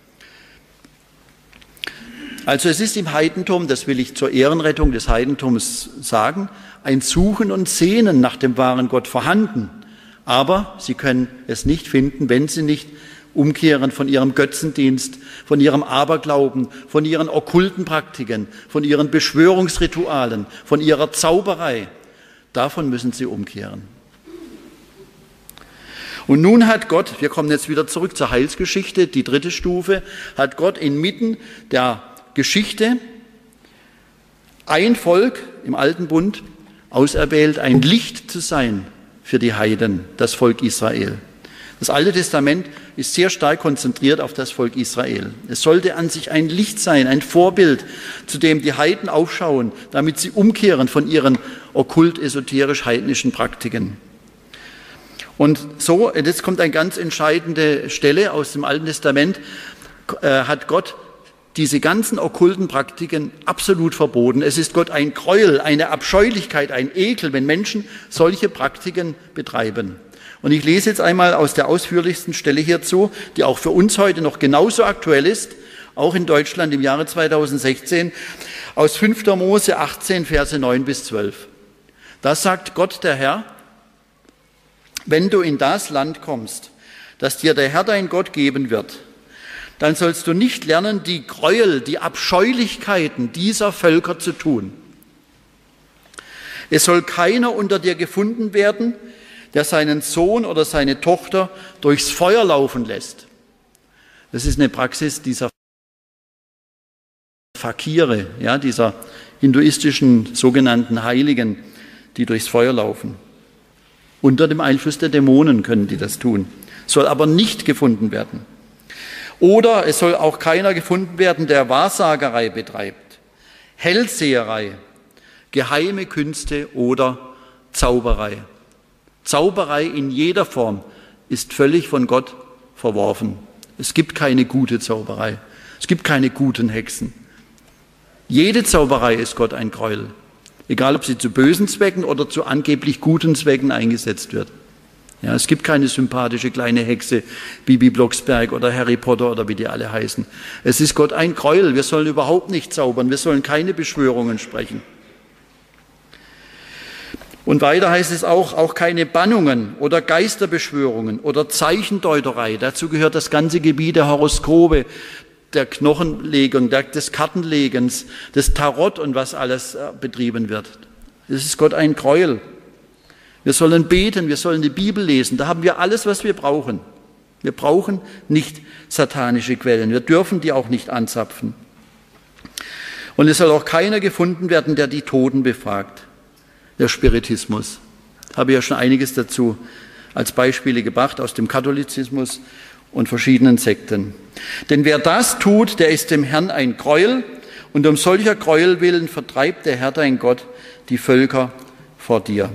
Also es ist im Heidentum, das will ich zur Ehrenrettung des Heidentums sagen, ein Suchen und Sehnen nach dem wahren Gott vorhanden. Aber sie können es nicht finden, wenn sie nicht umkehren von ihrem Götzendienst, von ihrem Aberglauben, von ihren okkulten Praktiken, von ihren Beschwörungsritualen, von ihrer Zauberei. Davon müssen sie umkehren. Und nun hat Gott, wir kommen jetzt wieder zurück zur Heilsgeschichte, die dritte Stufe, hat Gott inmitten der Geschichte ein Volk im Alten Bund auserwählt, ein Licht zu sein für die Heiden, das Volk Israel. Das Alte Testament ist sehr stark konzentriert auf das Volk Israel. Es sollte an sich ein Licht sein, ein Vorbild, zu dem die Heiden aufschauen, damit sie umkehren von ihren okkult-esoterisch-heidnischen Praktiken. Und so, jetzt kommt eine ganz entscheidende Stelle aus dem Alten Testament, äh, hat Gott diese ganzen okkulten Praktiken absolut verboten. Es ist Gott ein Gräuel, eine Abscheulichkeit, ein Ekel, wenn Menschen solche Praktiken betreiben. Und ich lese jetzt einmal aus der ausführlichsten Stelle hierzu, die auch für uns heute noch genauso aktuell ist, auch in Deutschland im Jahre zweitausendsechzehn, aus fünfter Mose achtzehn, Verse neun bis zwölf. Da sagt Gott der Herr: Wenn du in das Land kommst, das dir der Herr dein Gott geben wird, dann sollst du nicht lernen, die Gräuel, die Abscheulichkeiten dieser Völker zu tun. Es soll keiner unter dir gefunden werden, der seinen Sohn oder seine Tochter durchs Feuer laufen lässt. Das ist eine Praxis dieser Fakire, ja, dieser hinduistischen sogenannten Heiligen, die durchs Feuer laufen. Unter dem Einfluss der Dämonen können die das tun, soll aber nicht gefunden werden. Oder es soll auch keiner gefunden werden, der Wahrsagerei betreibt, Hellseherei, geheime Künste oder Zauberei. Zauberei in jeder Form ist völlig von Gott verworfen. Es gibt keine gute Zauberei. Es gibt keine guten Hexen. Jede Zauberei ist Gott ein Gräuel. Egal, ob sie zu bösen Zwecken oder zu angeblich guten Zwecken eingesetzt wird. Ja, es gibt keine sympathische kleine Hexe, Bibi Blocksberg oder Harry Potter oder wie die alle heißen. Es ist Gott ein Gräuel. Wir sollen überhaupt nicht zaubern. Wir sollen keine Beschwörungen sprechen. Und weiter heißt es auch, auch keine Bannungen oder Geisterbeschwörungen oder Zeichendeuterei. Dazu gehört das ganze Gebiet der Horoskope, der Knochenlegung, der, des Kartenlegens, des Tarot und was alles betrieben wird. Das ist Gott ein Gräuel. Wir sollen beten, wir sollen die Bibel lesen. Da haben wir alles, was wir brauchen. Wir brauchen nicht satanische Quellen. Wir dürfen die auch nicht anzapfen. Und es soll auch keiner gefunden werden, der die Toten befragt. Der Spiritismus. Habe ich ja schon einiges dazu als Beispiele gebracht aus dem Katholizismus und verschiedenen Sekten. Denn wer das tut, der ist dem Herrn ein Gräuel, und um solcher Gräuel willen vertreibt der Herr dein Gott die Völker vor dir.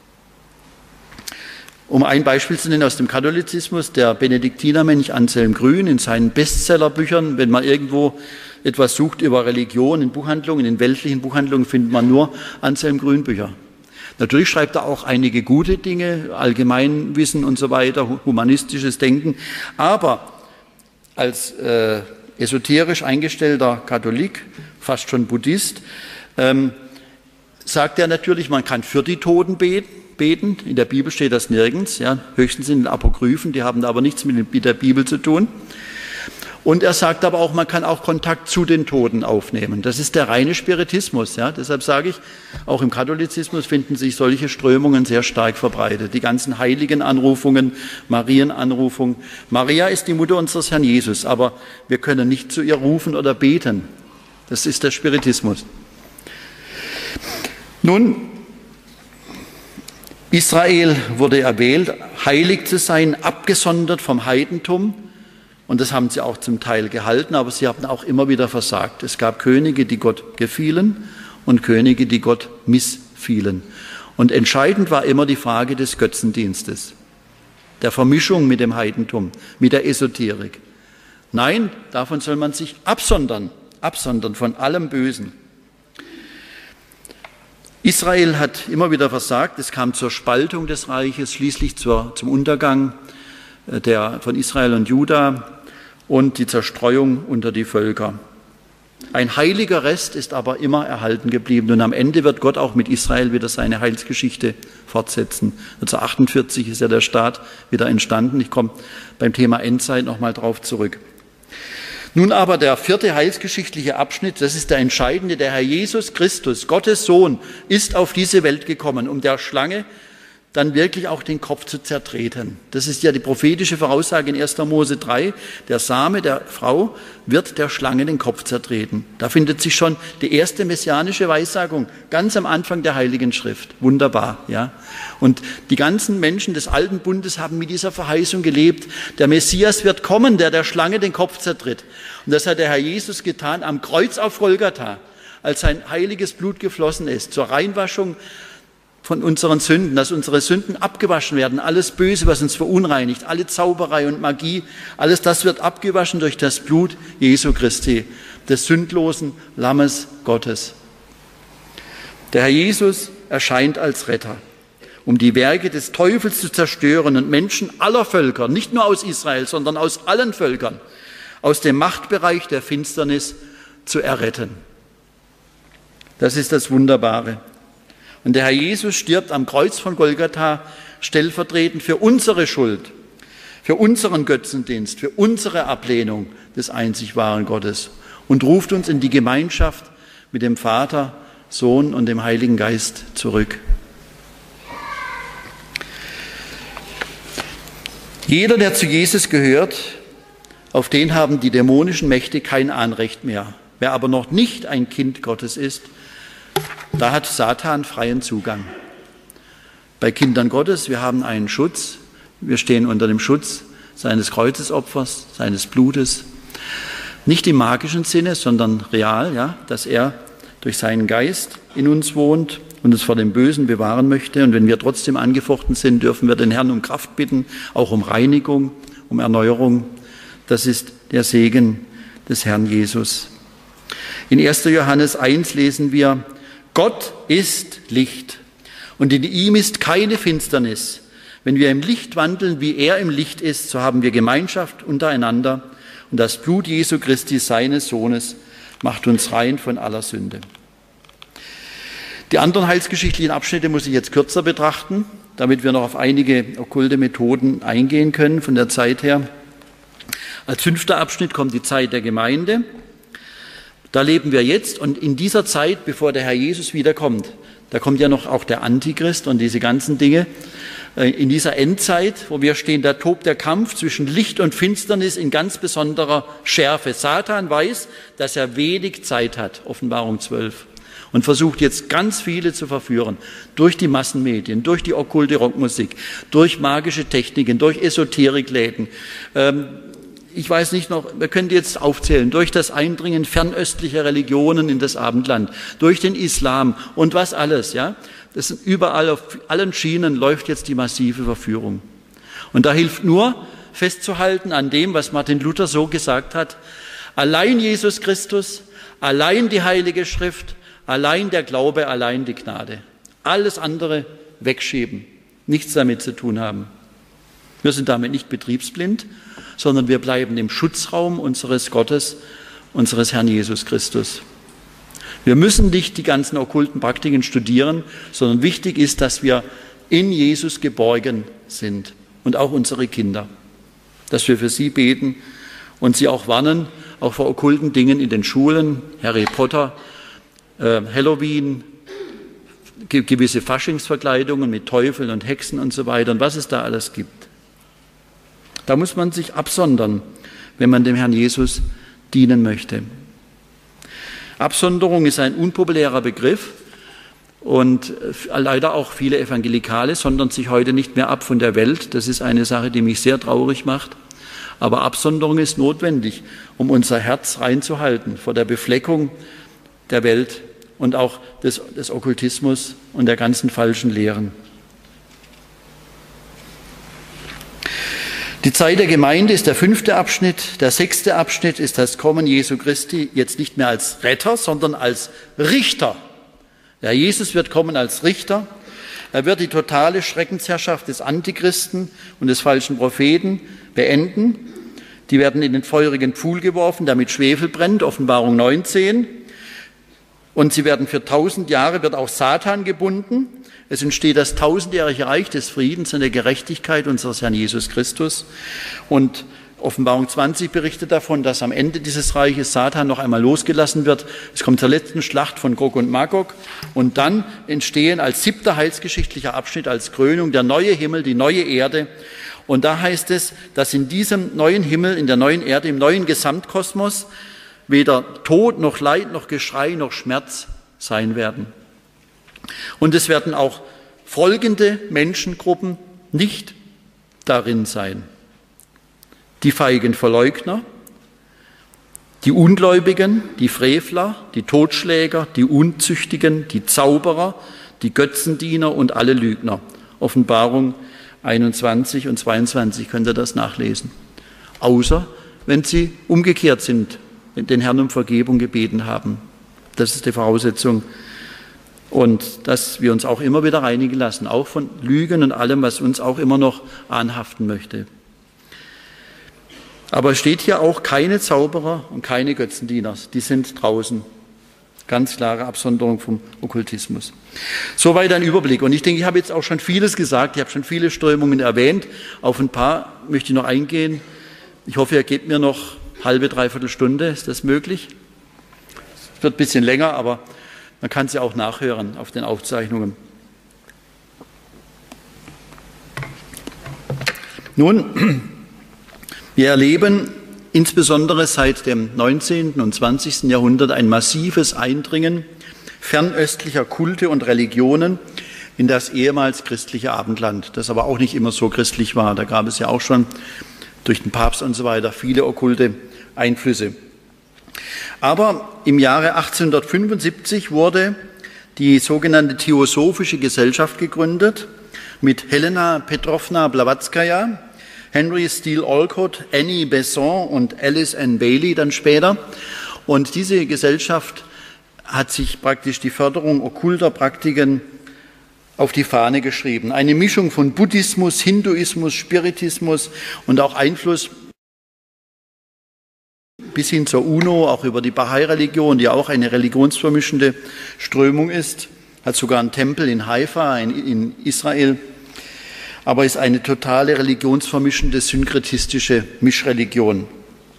Um ein Beispiel zu nennen aus dem Katholizismus, der Benediktinermönch Anselm Grün in seinen Bestsellerbüchern, wenn man irgendwo etwas sucht über Religion in Buchhandlungen, in weltlichen Buchhandlungen findet man nur Anselm Grün Bücher. Natürlich schreibt er auch einige gute Dinge, Allgemeinwissen und so weiter, humanistisches Denken. Aber als äh, esoterisch eingestellter Katholik, fast schon Buddhist, ähm, sagt er natürlich, man kann für die Toten beten. beten. In der Bibel steht das nirgends, ja, höchstens in den Apokryphen, die haben da aber nichts mit, mit der Bibel zu tun. Und er sagt aber auch, man kann auch Kontakt zu den Toten aufnehmen. Das ist der reine Spiritismus. Ja. Deshalb sage ich, auch im Katholizismus finden sich solche Strömungen sehr stark verbreitet. Die ganzen heiligen Anrufungen, Marienanrufung. Maria ist die Mutter unseres Herrn Jesus, aber wir können nicht zu ihr rufen oder beten. Das ist der Spiritismus. Nun, Israel wurde erwählt, heilig zu sein, abgesondert vom Heidentum. Und das haben sie auch zum Teil gehalten, aber sie haben auch immer wieder versagt. Es gab Könige, die Gott gefielen und Könige, die Gott missfielen. Und entscheidend war immer die Frage des Götzendienstes, der Vermischung mit dem Heidentum, mit der Esoterik. Nein, davon soll man sich absondern, absondern von allem Bösen. Israel hat immer wieder versagt, es kam zur Spaltung des Reiches, schließlich zur, zum Untergang der, von Israel und Juda und die Zerstreuung unter die Völker. Ein heiliger Rest ist aber immer erhalten geblieben und am Ende wird Gott auch mit Israel wieder seine Heilsgeschichte fortsetzen. neunzehnhundertachtundvierzig ist ja der Staat wieder entstanden. Ich komme beim Thema Endzeit nochmal drauf zurück. Nun aber der vierte heilsgeschichtliche Abschnitt, das ist der entscheidende. Der Herr Jesus Christus, Gottes Sohn, ist auf diese Welt gekommen, um der Schlange dann wirklich auch den Kopf zu zertreten. Das ist ja die prophetische Voraussage in erster Mose drei. Der Same der Frau wird der Schlange den Kopf zertreten. Da findet sich schon die erste messianische Weissagung ganz am Anfang der Heiligen Schrift. Wunderbar, ja. Und die ganzen Menschen des Alten Bundes haben mit dieser Verheißung gelebt. Der Messias wird kommen, der der Schlange den Kopf zertritt. Und das hat der Herr Jesus getan am Kreuz auf Golgatha, als sein heiliges Blut geflossen ist, zur Reinwaschung von unseren Sünden, dass unsere Sünden abgewaschen werden, alles Böse, was uns verunreinigt, alle Zauberei und Magie, alles das wird abgewaschen durch das Blut Jesu Christi, des sündlosen Lammes Gottes. Der Herr Jesus erscheint als Retter, um die Werke des Teufels zu zerstören und Menschen aller Völker, nicht nur aus Israel, sondern aus allen Völkern, aus dem Machtbereich der Finsternis zu erretten. Das ist das Wunderbare. Und der Herr Jesus stirbt am Kreuz von Golgatha stellvertretend für unsere Schuld, für unseren Götzendienst, für unsere Ablehnung des einzig wahren Gottes und ruft uns in die Gemeinschaft mit dem Vater, Sohn und dem Heiligen Geist zurück. Jeder, der zu Jesus gehört, auf den haben die dämonischen Mächte kein Anrecht mehr. Wer aber noch nicht ein Kind Gottes ist, da hat Satan freien Zugang. Bei Kindern Gottes, wir haben einen Schutz, wir stehen unter dem Schutz seines Kreuzesopfers, seines Blutes. Nicht im magischen Sinne, sondern real, ja, dass er durch seinen Geist in uns wohnt und uns vor dem Bösen bewahren möchte. Und wenn wir trotzdem angefochten sind, dürfen wir den Herrn um Kraft bitten, auch um Reinigung, um Erneuerung. Das ist der Segen des Herrn Jesus. In erster Johannes eins lesen wir: Gott ist Licht und in ihm ist keine Finsternis. Wenn wir im Licht wandeln, wie er im Licht ist, so haben wir Gemeinschaft untereinander und das Blut Jesu Christi, seines Sohnes, macht uns rein von aller Sünde. Die anderen heilsgeschichtlichen Abschnitte muss ich jetzt kürzer betrachten, damit wir noch auf einige okkulte Methoden eingehen können von der Zeit her. Als fünfter Abschnitt kommt die Zeit der Gemeinde. Da leben wir jetzt und in dieser Zeit, bevor der Herr Jesus wiederkommt, da kommt ja noch auch der Antichrist und diese ganzen Dinge. In dieser Endzeit, wo wir stehen, da tobt der Kampf zwischen Licht und Finsternis in ganz besonderer Schärfe. Satan weiß, dass er wenig Zeit hat, Offenbarung zwölf, und versucht jetzt ganz viele zu verführen, durch die Massenmedien, durch die okkulte Rockmusik, durch magische Techniken, durch Esoterikläden. Ähm, Ich weiß nicht noch, wir können jetzt aufzählen, durch das Eindringen fernöstlicher Religionen in das Abendland, durch den Islam und was alles, ja. Das sind überall, auf allen Schienen läuft jetzt die massive Verführung. Und da hilft nur festzuhalten an dem, was Martin Luther so gesagt hat: Allein Jesus Christus, allein die Heilige Schrift, allein der Glaube, allein die Gnade. Alles andere wegschieben, nichts damit zu tun haben. Wir sind damit nicht betriebsblind, sondern wir bleiben im Schutzraum unseres Gottes, unseres Herrn Jesus Christus. Wir müssen nicht die ganzen okkulten Praktiken studieren, sondern wichtig ist, dass wir in Jesus geborgen sind und auch unsere Kinder. Dass wir für sie beten und sie auch warnen, auch vor okkulten Dingen in den Schulen, Harry Potter, äh, Halloween, ge- gewisse Faschingsverkleidungen mit Teufeln und Hexen und so weiter und was es da alles gibt. Da muss man sich absondern, wenn man dem Herrn Jesus dienen möchte. Absonderung ist ein unpopulärer Begriff und leider auch viele Evangelikale sondern sich heute nicht mehr ab von der Welt. Das ist eine Sache, die mich sehr traurig macht. Aber Absonderung ist notwendig, um unser Herz reinzuhalten vor der Befleckung der Welt und auch des, des Okkultismus und der ganzen falschen Lehren. Die Zeit der Gemeinde ist der fünfte Abschnitt. Der sechste Abschnitt ist das Kommen Jesu Christi, jetzt nicht mehr als Retter, sondern als Richter. Ja, Jesus wird kommen als Richter. Er wird die totale Schreckensherrschaft des Antichristen und des falschen Propheten beenden. Die werden in den feurigen Pfuhl geworfen, der mit Schwefel brennt, Offenbarung neunzehn. Und sie werden für tausend Jahre, wird auch Satan gebunden. Es entsteht das tausendjährige Reich des Friedens und der Gerechtigkeit unseres Herrn Jesus Christus. Und Offenbarung zwanzig berichtet davon, dass am Ende dieses Reiches Satan noch einmal losgelassen wird. Es kommt zur letzten Schlacht von Gog und Magog. Und dann entstehen als siebter heilsgeschichtlicher Abschnitt, als Krönung der neue Himmel, die neue Erde. Und da heißt es, dass in diesem neuen Himmel, in der neuen Erde, im neuen Gesamtkosmos weder Tod noch Leid noch Geschrei noch Schmerz sein werden. Und es werden auch folgende Menschengruppen nicht darin sein. Die feigen Verleugner, die Ungläubigen, die Frevler, die Totschläger, die Unzüchtigen, die Zauberer, die Götzendiener und alle Lügner. Offenbarung einundzwanzig und zweiundzwanzig könnt ihr das nachlesen. Außer wenn sie umgekehrt sind, den Herrn um Vergebung gebeten haben. Das ist die Voraussetzung. Und dass wir uns auch immer wieder reinigen lassen, auch von Lügen und allem, was uns auch immer noch anhaften möchte. Aber es steht hier auch keine Zauberer und keine Götzendiener. Die sind draußen. Ganz klare Absonderung vom Okkultismus. Soweit ein Überblick. Und ich denke, ich habe jetzt auch schon vieles gesagt. Ich habe schon viele Strömungen erwähnt. Auf ein paar möchte ich noch eingehen. Ich hoffe, ihr gebt mir noch halbe, dreiviertel Stunde. Ist das möglich? Es wird ein bisschen länger, aber man kann sie auch nachhören auf den Aufzeichnungen. Nun, wir erleben insbesondere seit dem neunzehnten und zwanzigsten Jahrhundert ein massives Eindringen fernöstlicher Kulte und Religionen in das ehemals christliche Abendland, das aber auch nicht immer so christlich war. Da gab es ja auch schon durch den Papst und so weiter viele okkulte Einflüsse. Aber im Jahre achtzehnhundertfünfundsiebzig wurde die sogenannte Theosophische Gesellschaft gegründet mit Helena Petrovna Blavatsky, Henry Steele Olcott, Annie Besant und Alice Ann Bailey dann später. Und diese Gesellschaft hat sich praktisch die Förderung okkulter Praktiken auf die Fahne geschrieben. Eine Mischung von Buddhismus, Hinduismus, Spiritismus und auch Einfluss bis hin zur UNO, auch über die Bahai-Religion, die auch eine religionsvermischende Strömung ist, hat sogar einen Tempel in Haifa, in, in Israel, aber ist eine totale religionsvermischende, synkretistische Mischreligion.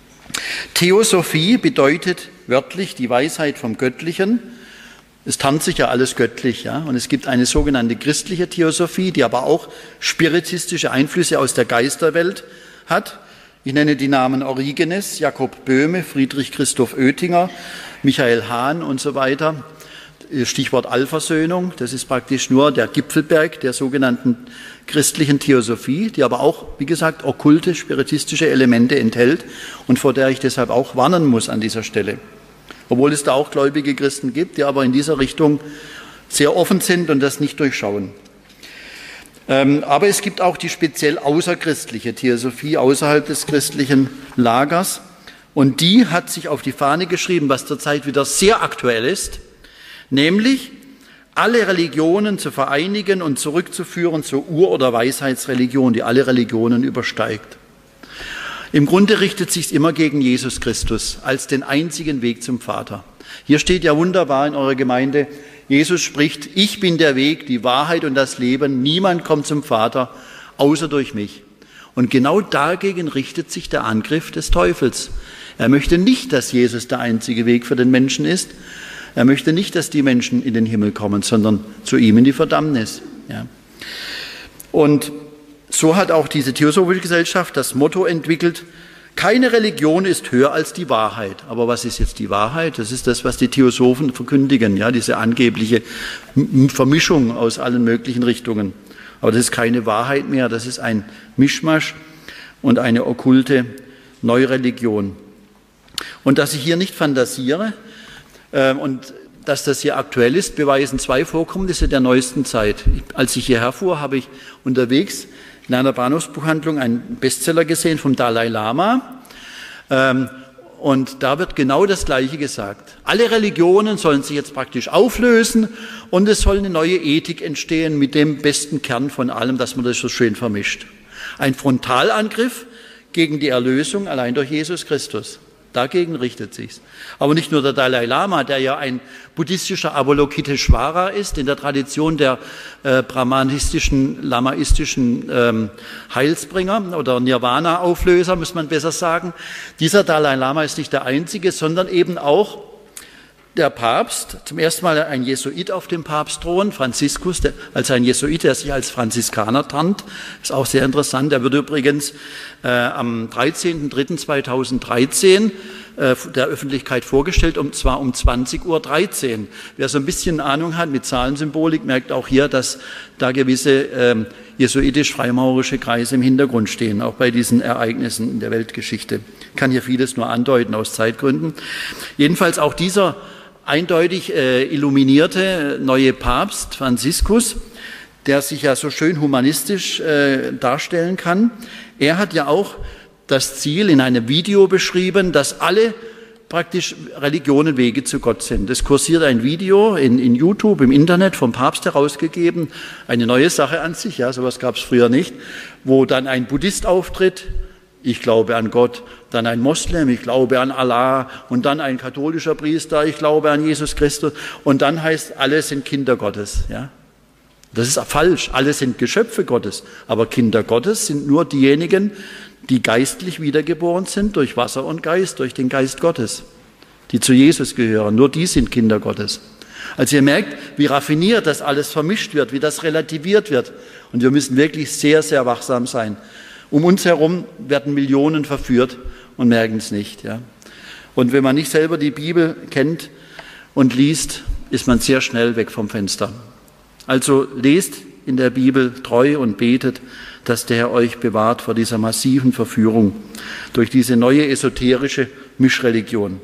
Theosophie bedeutet wörtlich die Weisheit vom Göttlichen. Es tarnt sich ja alles göttlich, ja, und es gibt eine sogenannte christliche Theosophie, die aber auch spiritistische Einflüsse aus der Geisterwelt hat. Ich nenne die Namen Origenes, Jakob Böhme, Friedrich Christoph Oetinger, Michael Hahn und so weiter. Stichwort Allversöhnung, das ist praktisch nur der Gipfelberg der sogenannten christlichen Theosophie, die aber auch, wie gesagt, okkulte, spiritistische Elemente enthält und vor der ich deshalb auch warnen muss an dieser Stelle. Obwohl es da auch gläubige Christen gibt, die aber in dieser Richtung sehr offen sind und das nicht durchschauen. Ähm, aber es gibt auch die speziell außerchristliche Theosophie außerhalb des christlichen Lagers und die hat sich auf die Fahne geschrieben, was zurzeit wieder sehr aktuell ist, nämlich alle Religionen zu vereinigen und zurückzuführen zur Ur- oder Weisheitsreligion, die alle Religionen übersteigt. Im Grunde richtet sich immer gegen Jesus Christus als den einzigen Weg zum Vater. Hier steht ja wunderbar in eurer Gemeinde, Jesus spricht, ich bin der Weg, die Wahrheit und das Leben, niemand kommt zum Vater, außer durch mich. Und genau dagegen richtet sich der Angriff des Teufels. Er möchte nicht, dass Jesus der einzige Weg für den Menschen ist. Er möchte nicht, dass die Menschen in den Himmel kommen, sondern zu ihm in die Verdammnis. Ja. Und so hat auch diese Theosophische Gesellschaft das Motto entwickelt, keine Religion ist höher als die Wahrheit. Aber was ist jetzt die Wahrheit? Das ist das, was die Theosophen verkündigen, ja, diese angebliche Vermischung aus allen möglichen Richtungen. Aber das ist keine Wahrheit mehr, das ist ein Mischmasch und eine okkulte Neureligion. Und dass ich hier nicht fantasiere äh, und dass das hier aktuell ist, beweisen zwei Vorkommnisse der neuesten Zeit. Als ich hierher fuhr, habe ich unterwegs in einer Bahnhofsbuchhandlung einen Bestseller gesehen vom Dalai Lama. Ähm, und da wird genau das Gleiche gesagt. Alle Religionen sollen sich jetzt praktisch auflösen und es soll eine neue Ethik entstehen mit dem besten Kern von allem, dass man das so schön vermischt. Ein Frontalangriff gegen die Erlösung allein durch Jesus Christus. Dagegen richtet sich's. Aber nicht nur der Dalai Lama, der ja ein buddhistischer Avalokiteshvara ist, in der Tradition der äh, brahmanistischen, lamaistischen ähm, Heilsbringer oder Nirvana-Auflöser, muss man besser sagen. Dieser Dalai Lama ist nicht der einzige, sondern eben auch der Papst, zum ersten Mal ein Jesuit auf dem Papstthron, Franziskus, der, als ein Jesuit, der sich als Franziskaner tarnt, ist auch sehr interessant. Er wird übrigens äh, am dreizehnten dritten zweitausenddreizehn äh, der Öffentlichkeit vorgestellt, und zwar um zwanzig Uhr dreizehn. Wer so ein bisschen Ahnung hat mit Zahlensymbolik, merkt auch hier, dass da gewisse äh, jesuitisch-freimaurerische Kreise im Hintergrund stehen, auch bei diesen Ereignissen in der Weltgeschichte. Ich kann hier vieles nur andeuten aus Zeitgründen. Jedenfalls auch dieser eindeutig äh, illuminierte neue Papst Franziskus, der sich ja so schön humanistisch äh, darstellen kann. Er hat ja auch das Ziel in einem Video beschrieben, dass alle praktisch Religionen Wege zu Gott sind. Es kursiert ein Video in, in YouTube, im Internet, vom Papst herausgegeben, eine neue Sache an sich, ja, sowas gab es früher nicht, wo dann ein Buddhist auftritt, ich glaube an Gott, dann ein Moslem, ich glaube an Allah, und dann ein katholischer Priester, ich glaube an Jesus Christus, und dann heißt, alle sind Kinder Gottes. Ja? Das ist falsch, alle sind Geschöpfe Gottes, aber Kinder Gottes sind nur diejenigen, die geistlich wiedergeboren sind durch Wasser und Geist, durch den Geist Gottes, die zu Jesus gehören. Nur die sind Kinder Gottes. Also ihr merkt, wie raffiniert das alles vermischt wird, wie das relativiert wird. Und wir müssen wirklich sehr, sehr wachsam sein. Um uns herum werden Millionen verführt und merken es nicht. Ja. Und wenn man nicht selber die Bibel kennt und liest, ist man sehr schnell weg vom Fenster. Also lest in der Bibel treu und betet, dass der Herr euch bewahrt vor dieser massiven Verführung durch diese neue esoterische Mischreligion.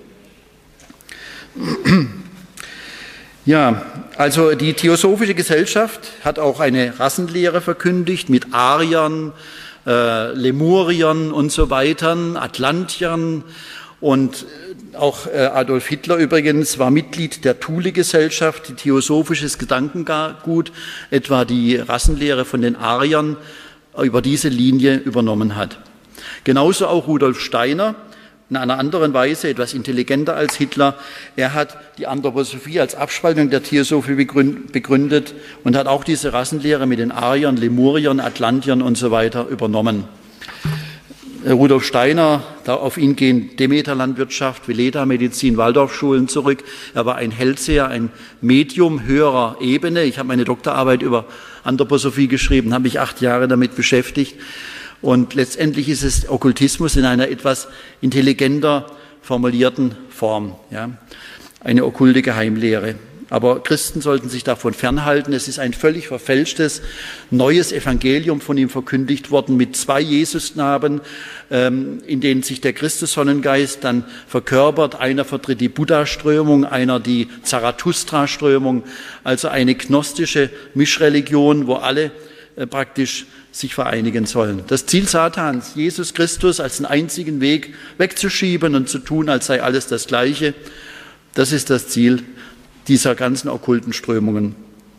Ja, also die Theosophische Gesellschaft hat auch eine Rassenlehre verkündigt mit Ariern, äh, Lemuriern und so weiter, Atlantiern, und auch äh, Adolf Hitler übrigens war Mitglied der Thule-Gesellschaft, die theosophisches Gedankengut, etwa die Rassenlehre von den Ariern, über diese Linie übernommen hat. Genauso auch Rudolf Steiner, in einer anderen Weise, etwas intelligenter als Hitler. Er hat die Anthroposophie als Abspaltung der Theosophie begründet und hat auch diese Rassenlehre mit den Ariern, Lemuriern, Atlantiern und so weiter übernommen. Rudolf Steiner, da auf ihn gehen Demeter-Landwirtschaft, Veleda-Medizin, Waldorfschulen zurück. Er war ein Hellseher, ein Medium höherer Ebene. Ich habe meine Doktorarbeit über Anthroposophie geschrieben, habe mich acht Jahre damit beschäftigt. Und letztendlich ist es Okkultismus in einer etwas intelligenter formulierten Form, ja, eine okkulte Geheimlehre. Aber Christen sollten sich davon fernhalten. Es ist ein völlig verfälschtes, neues Evangelium von ihm verkündigt worden mit zwei Jesusnamen, ähm, in denen sich der Christussonnengeist dann verkörpert. Einer vertritt die Buddha-Strömung, einer die Zarathustra-Strömung, also eine gnostische Mischreligion, wo alle äh, praktisch sich vereinigen sollen. Das Ziel Satans, Jesus Christus als den einzigen Weg wegzuschieben und zu tun, als sei alles das Gleiche, das ist das Ziel dieser ganzen okkulten Strömungen.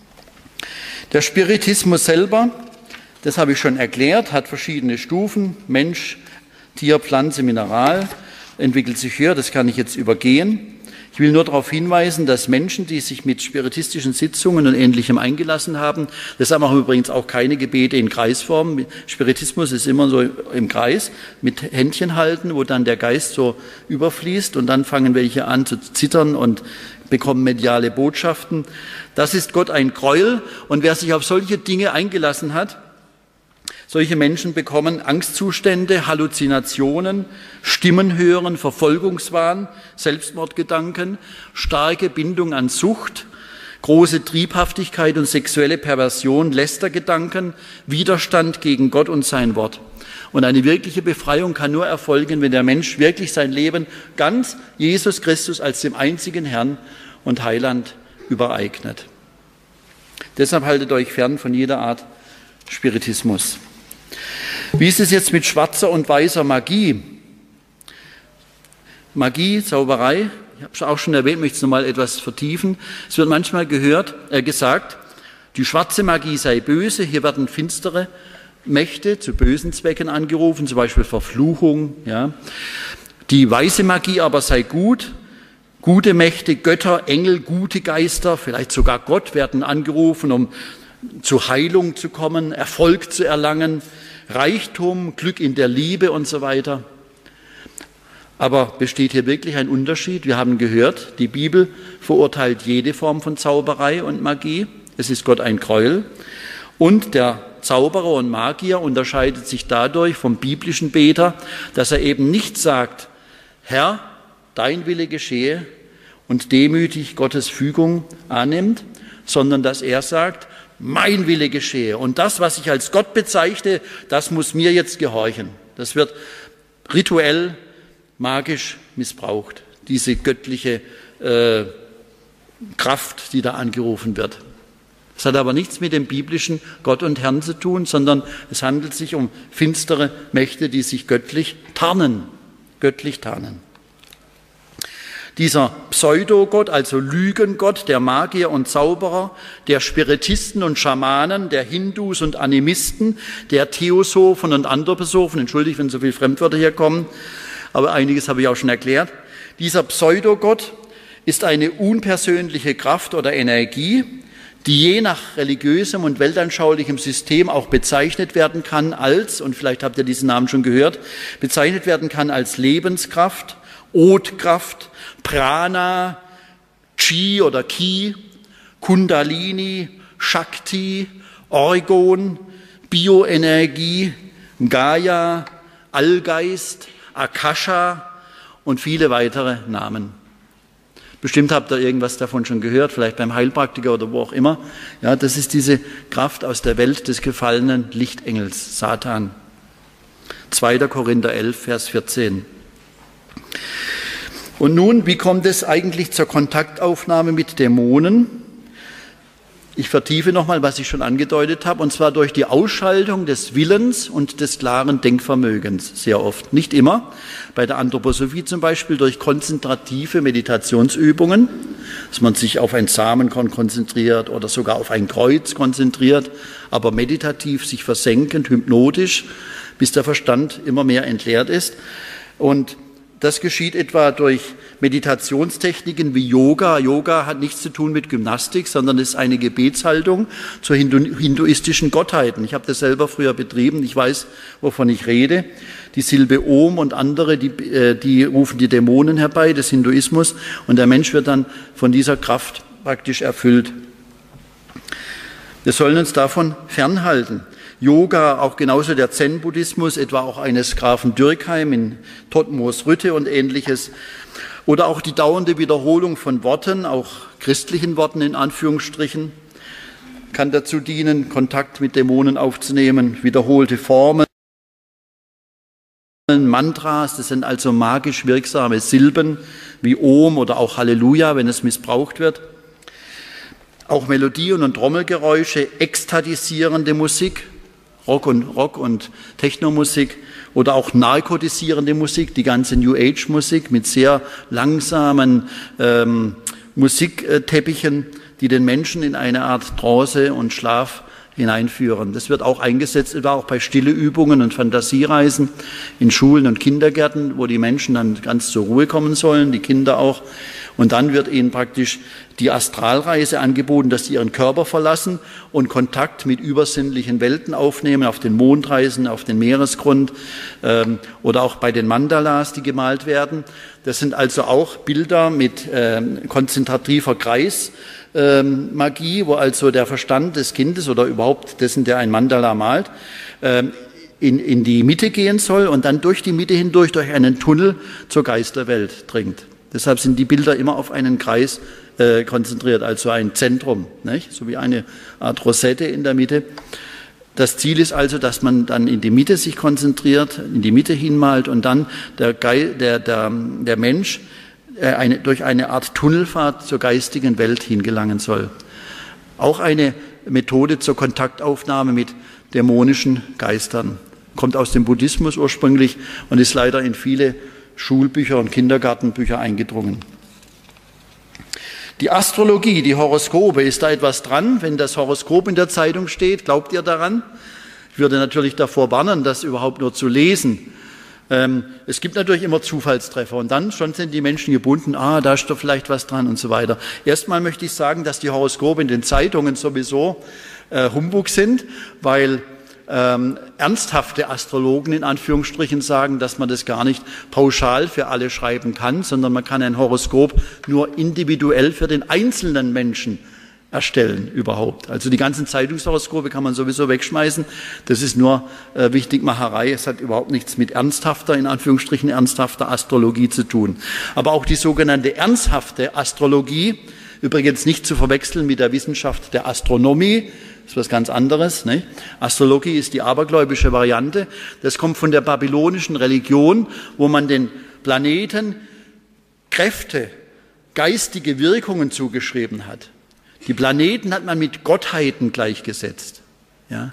Der Spiritismus selber, das habe ich schon erklärt, hat verschiedene Stufen, Mensch, Tier, Pflanze, Mineral, entwickelt sich höher, das kann ich jetzt übergehen. Ich will nur darauf hinweisen, dass Menschen, die sich mit spiritistischen Sitzungen und Ähnlichem eingelassen haben, deshalb machen übrigens auch keine Gebete in Kreisform. Spiritismus ist immer so im Kreis, mit Händchen halten, wo dann der Geist so überfließt und dann fangen welche an zu zittern und bekommen mediale Botschaften. Das ist Gott ein Gräuel, und wer sich auf solche Dinge eingelassen hat, solche Menschen bekommen Angstzustände, Halluzinationen, Stimmen hören, Verfolgungswahn, Selbstmordgedanken, starke Bindung an Sucht, große Triebhaftigkeit und sexuelle Perversion, Lästergedanken, Widerstand gegen Gott und sein Wort. Und eine wirkliche Befreiung kann nur erfolgen, wenn der Mensch wirklich sein Leben ganz Jesus Christus als dem einzigen Herrn und Heiland übereignet. Deshalb haltet euch fern von jeder Art Spiritismus. Wie ist es jetzt mit schwarzer und weißer Magie? Magie, Zauberei, ich habe es auch schon erwähnt, möchte es nochmal etwas vertiefen. Es wird manchmal gehört, äh, gesagt, die schwarze Magie sei böse, hier werden finstere Mächte zu bösen Zwecken angerufen, zum Beispiel Verfluchung. Ja. Die weiße Magie aber sei gut, gute Mächte, Götter, Engel, gute Geister, vielleicht sogar Gott werden angerufen, um zu Heilung zu kommen, Erfolg zu erlangen, Reichtum, Glück in der Liebe und so weiter. Aber besteht hier wirklich ein Unterschied? Wir haben gehört, die Bibel verurteilt jede Form von Zauberei und Magie. Es ist Gott ein Gräuel. Und der Zauberer und Magier unterscheidet sich dadurch vom biblischen Beter, dass er eben nicht sagt, Herr, dein Wille geschehe und demütig Gottes Fügung annimmt, sondern dass er sagt, mein Wille geschehe. Und das, was ich als Gott bezeichne, das muss mir jetzt gehorchen. Das wird rituell, magisch missbraucht, diese göttliche äh, Kraft, die da angerufen wird. Es hat aber nichts mit dem biblischen Gott und Herrn zu tun, sondern es handelt sich um finstere Mächte, die sich göttlich tarnen, göttlich tarnen. Dieser Pseudogott, also Lügengott, der Magier und Zauberer, der Spiritisten und Schamanen, der Hindus und Animisten, der Theosophen und Anthroposophen, entschuldigt, wenn so viele Fremdwörter hier kommen, aber einiges habe ich auch schon erklärt. Dieser Pseudogott ist eine unpersönliche Kraft oder Energie, die je nach religiösem und weltanschaulichem System auch bezeichnet werden kann als, und vielleicht habt ihr diesen Namen schon gehört, bezeichnet werden kann als Lebenskraft, Odkraft, Prana, Chi oder Ki, Kundalini, Shakti, Orgon, Bioenergie, Gaia, Allgeist, Akasha und viele weitere Namen. Bestimmt habt ihr irgendwas davon schon gehört, vielleicht beim Heilpraktiker oder wo auch immer. Ja, das ist diese Kraft aus der Welt des gefallenen Lichtengels, Satan. zweiter Korinther elf, Vers vierzehn. Und nun, wie kommt es eigentlich zur Kontaktaufnahme mit Dämonen? Ich vertiefe nochmal, was ich schon angedeutet habe, und zwar durch die Ausschaltung des Willens und des klaren Denkvermögens, sehr oft. Nicht immer, bei der Anthroposophie zum Beispiel durch konzentrative Meditationsübungen, dass man sich auf ein Samenkorn konzentriert oder sogar auf ein Kreuz konzentriert, aber meditativ sich versenkend, hypnotisch, bis der Verstand immer mehr entleert ist. Und das geschieht etwa durch Meditationstechniken wie Yoga. Yoga hat nichts zu tun mit Gymnastik, sondern ist eine Gebetshaltung zur hindu- hinduistischen Gottheiten. Ich habe das selber früher betrieben, ich weiß, wovon ich rede. Die Silbe Om und andere, die, äh, die rufen die Dämonen herbei des Hinduismus und der Mensch wird dann von dieser Kraft praktisch erfüllt. Wir sollen uns davon fernhalten. Yoga, auch genauso der Zen-Buddhismus, etwa auch eines Grafen Dürkheim in Todtmoos Rütte und ähnliches. Oder auch die dauernde Wiederholung von Worten, auch christlichen Worten in Anführungsstrichen, kann dazu dienen, Kontakt mit Dämonen aufzunehmen. Wiederholte Formen, Mantras, das sind also magisch wirksame Silben wie Om oder auch Halleluja, wenn es missbraucht wird. Auch Melodien und Trommelgeräusche, ekstatisierende Musik, Rock und, Rock und Technomusik oder auch narkotisierende Musik, die ganze New Age Musik mit sehr langsamen ähm, Musikteppichen, die den Menschen in eine Art Trance und Schlaf hineinführen. Das wird auch eingesetzt, etwa auch bei stille Übungen und Fantasiereisen in Schulen und Kindergärten, wo die Menschen dann ganz zur Ruhe kommen sollen, die Kinder auch. Und dann wird ihnen praktisch die Astralreise angeboten, dass sie ihren Körper verlassen und Kontakt mit übersinnlichen Welten aufnehmen, auf den Mondreisen, auf den Meeresgrund ähm, oder auch bei den Mandalas, die gemalt werden. Das sind also auch Bilder mit ähm, konzentrativer Kreis. Ähm, Magie, wo also der Verstand des Kindes oder überhaupt dessen, der ein Mandala malt, ähm, in, in die Mitte gehen soll und dann durch die Mitte hindurch durch einen Tunnel zur Geisterwelt dringt. Deshalb sind die Bilder immer auf einen Kreis äh, konzentriert, also ein Zentrum, nicht? So wie eine Art Rosette in der Mitte. Das Ziel ist also, dass man dann in die Mitte sich konzentriert, in die Mitte hinmalt und dann der, Ge der, der, der Mensch äh, eine, durch eine Art Tunnelfahrt zur geistigen Welt hingelangen soll. Auch eine Methode zur Kontaktaufnahme mit dämonischen Geistern. Kommt aus dem Buddhismus ursprünglich und ist leider in viele Schulbücher und Kindergartenbücher eingedrungen. Die Astrologie, die Horoskope, ist da etwas dran? Wenn das Horoskop in der Zeitung steht, glaubt ihr daran? Ich würde natürlich davor warnen, das überhaupt nur zu lesen. Ähm, es gibt natürlich immer Zufallstreffer und dann schon sind die Menschen gebunden, ah, da ist doch vielleicht was dran und so weiter. Erstmal möchte ich sagen, dass die Horoskope in den Zeitungen sowieso äh, Humbug sind, weil Ähm, ernsthafte Astrologen in Anführungsstrichen sagen, dass man das gar nicht pauschal für alle schreiben kann, sondern man kann ein Horoskop nur individuell für den einzelnen Menschen erstellen überhaupt. Also die ganzen Zeitungshoroskope kann man sowieso wegschmeißen. Das ist nur äh, Wichtigmacherei. Es hat überhaupt nichts mit ernsthafter, in Anführungsstrichen ernsthafter Astrologie zu tun. Aber auch die sogenannte ernsthafte Astrologie, übrigens nicht zu verwechseln mit der Wissenschaft der Astronomie, das ist was ganz anderes. Ne? Astrologie ist die abergläubische Variante. Das kommt von der babylonischen Religion, wo man den Planeten Kräfte, geistige Wirkungen zugeschrieben hat. Die Planeten hat man mit Gottheiten gleichgesetzt. Ja?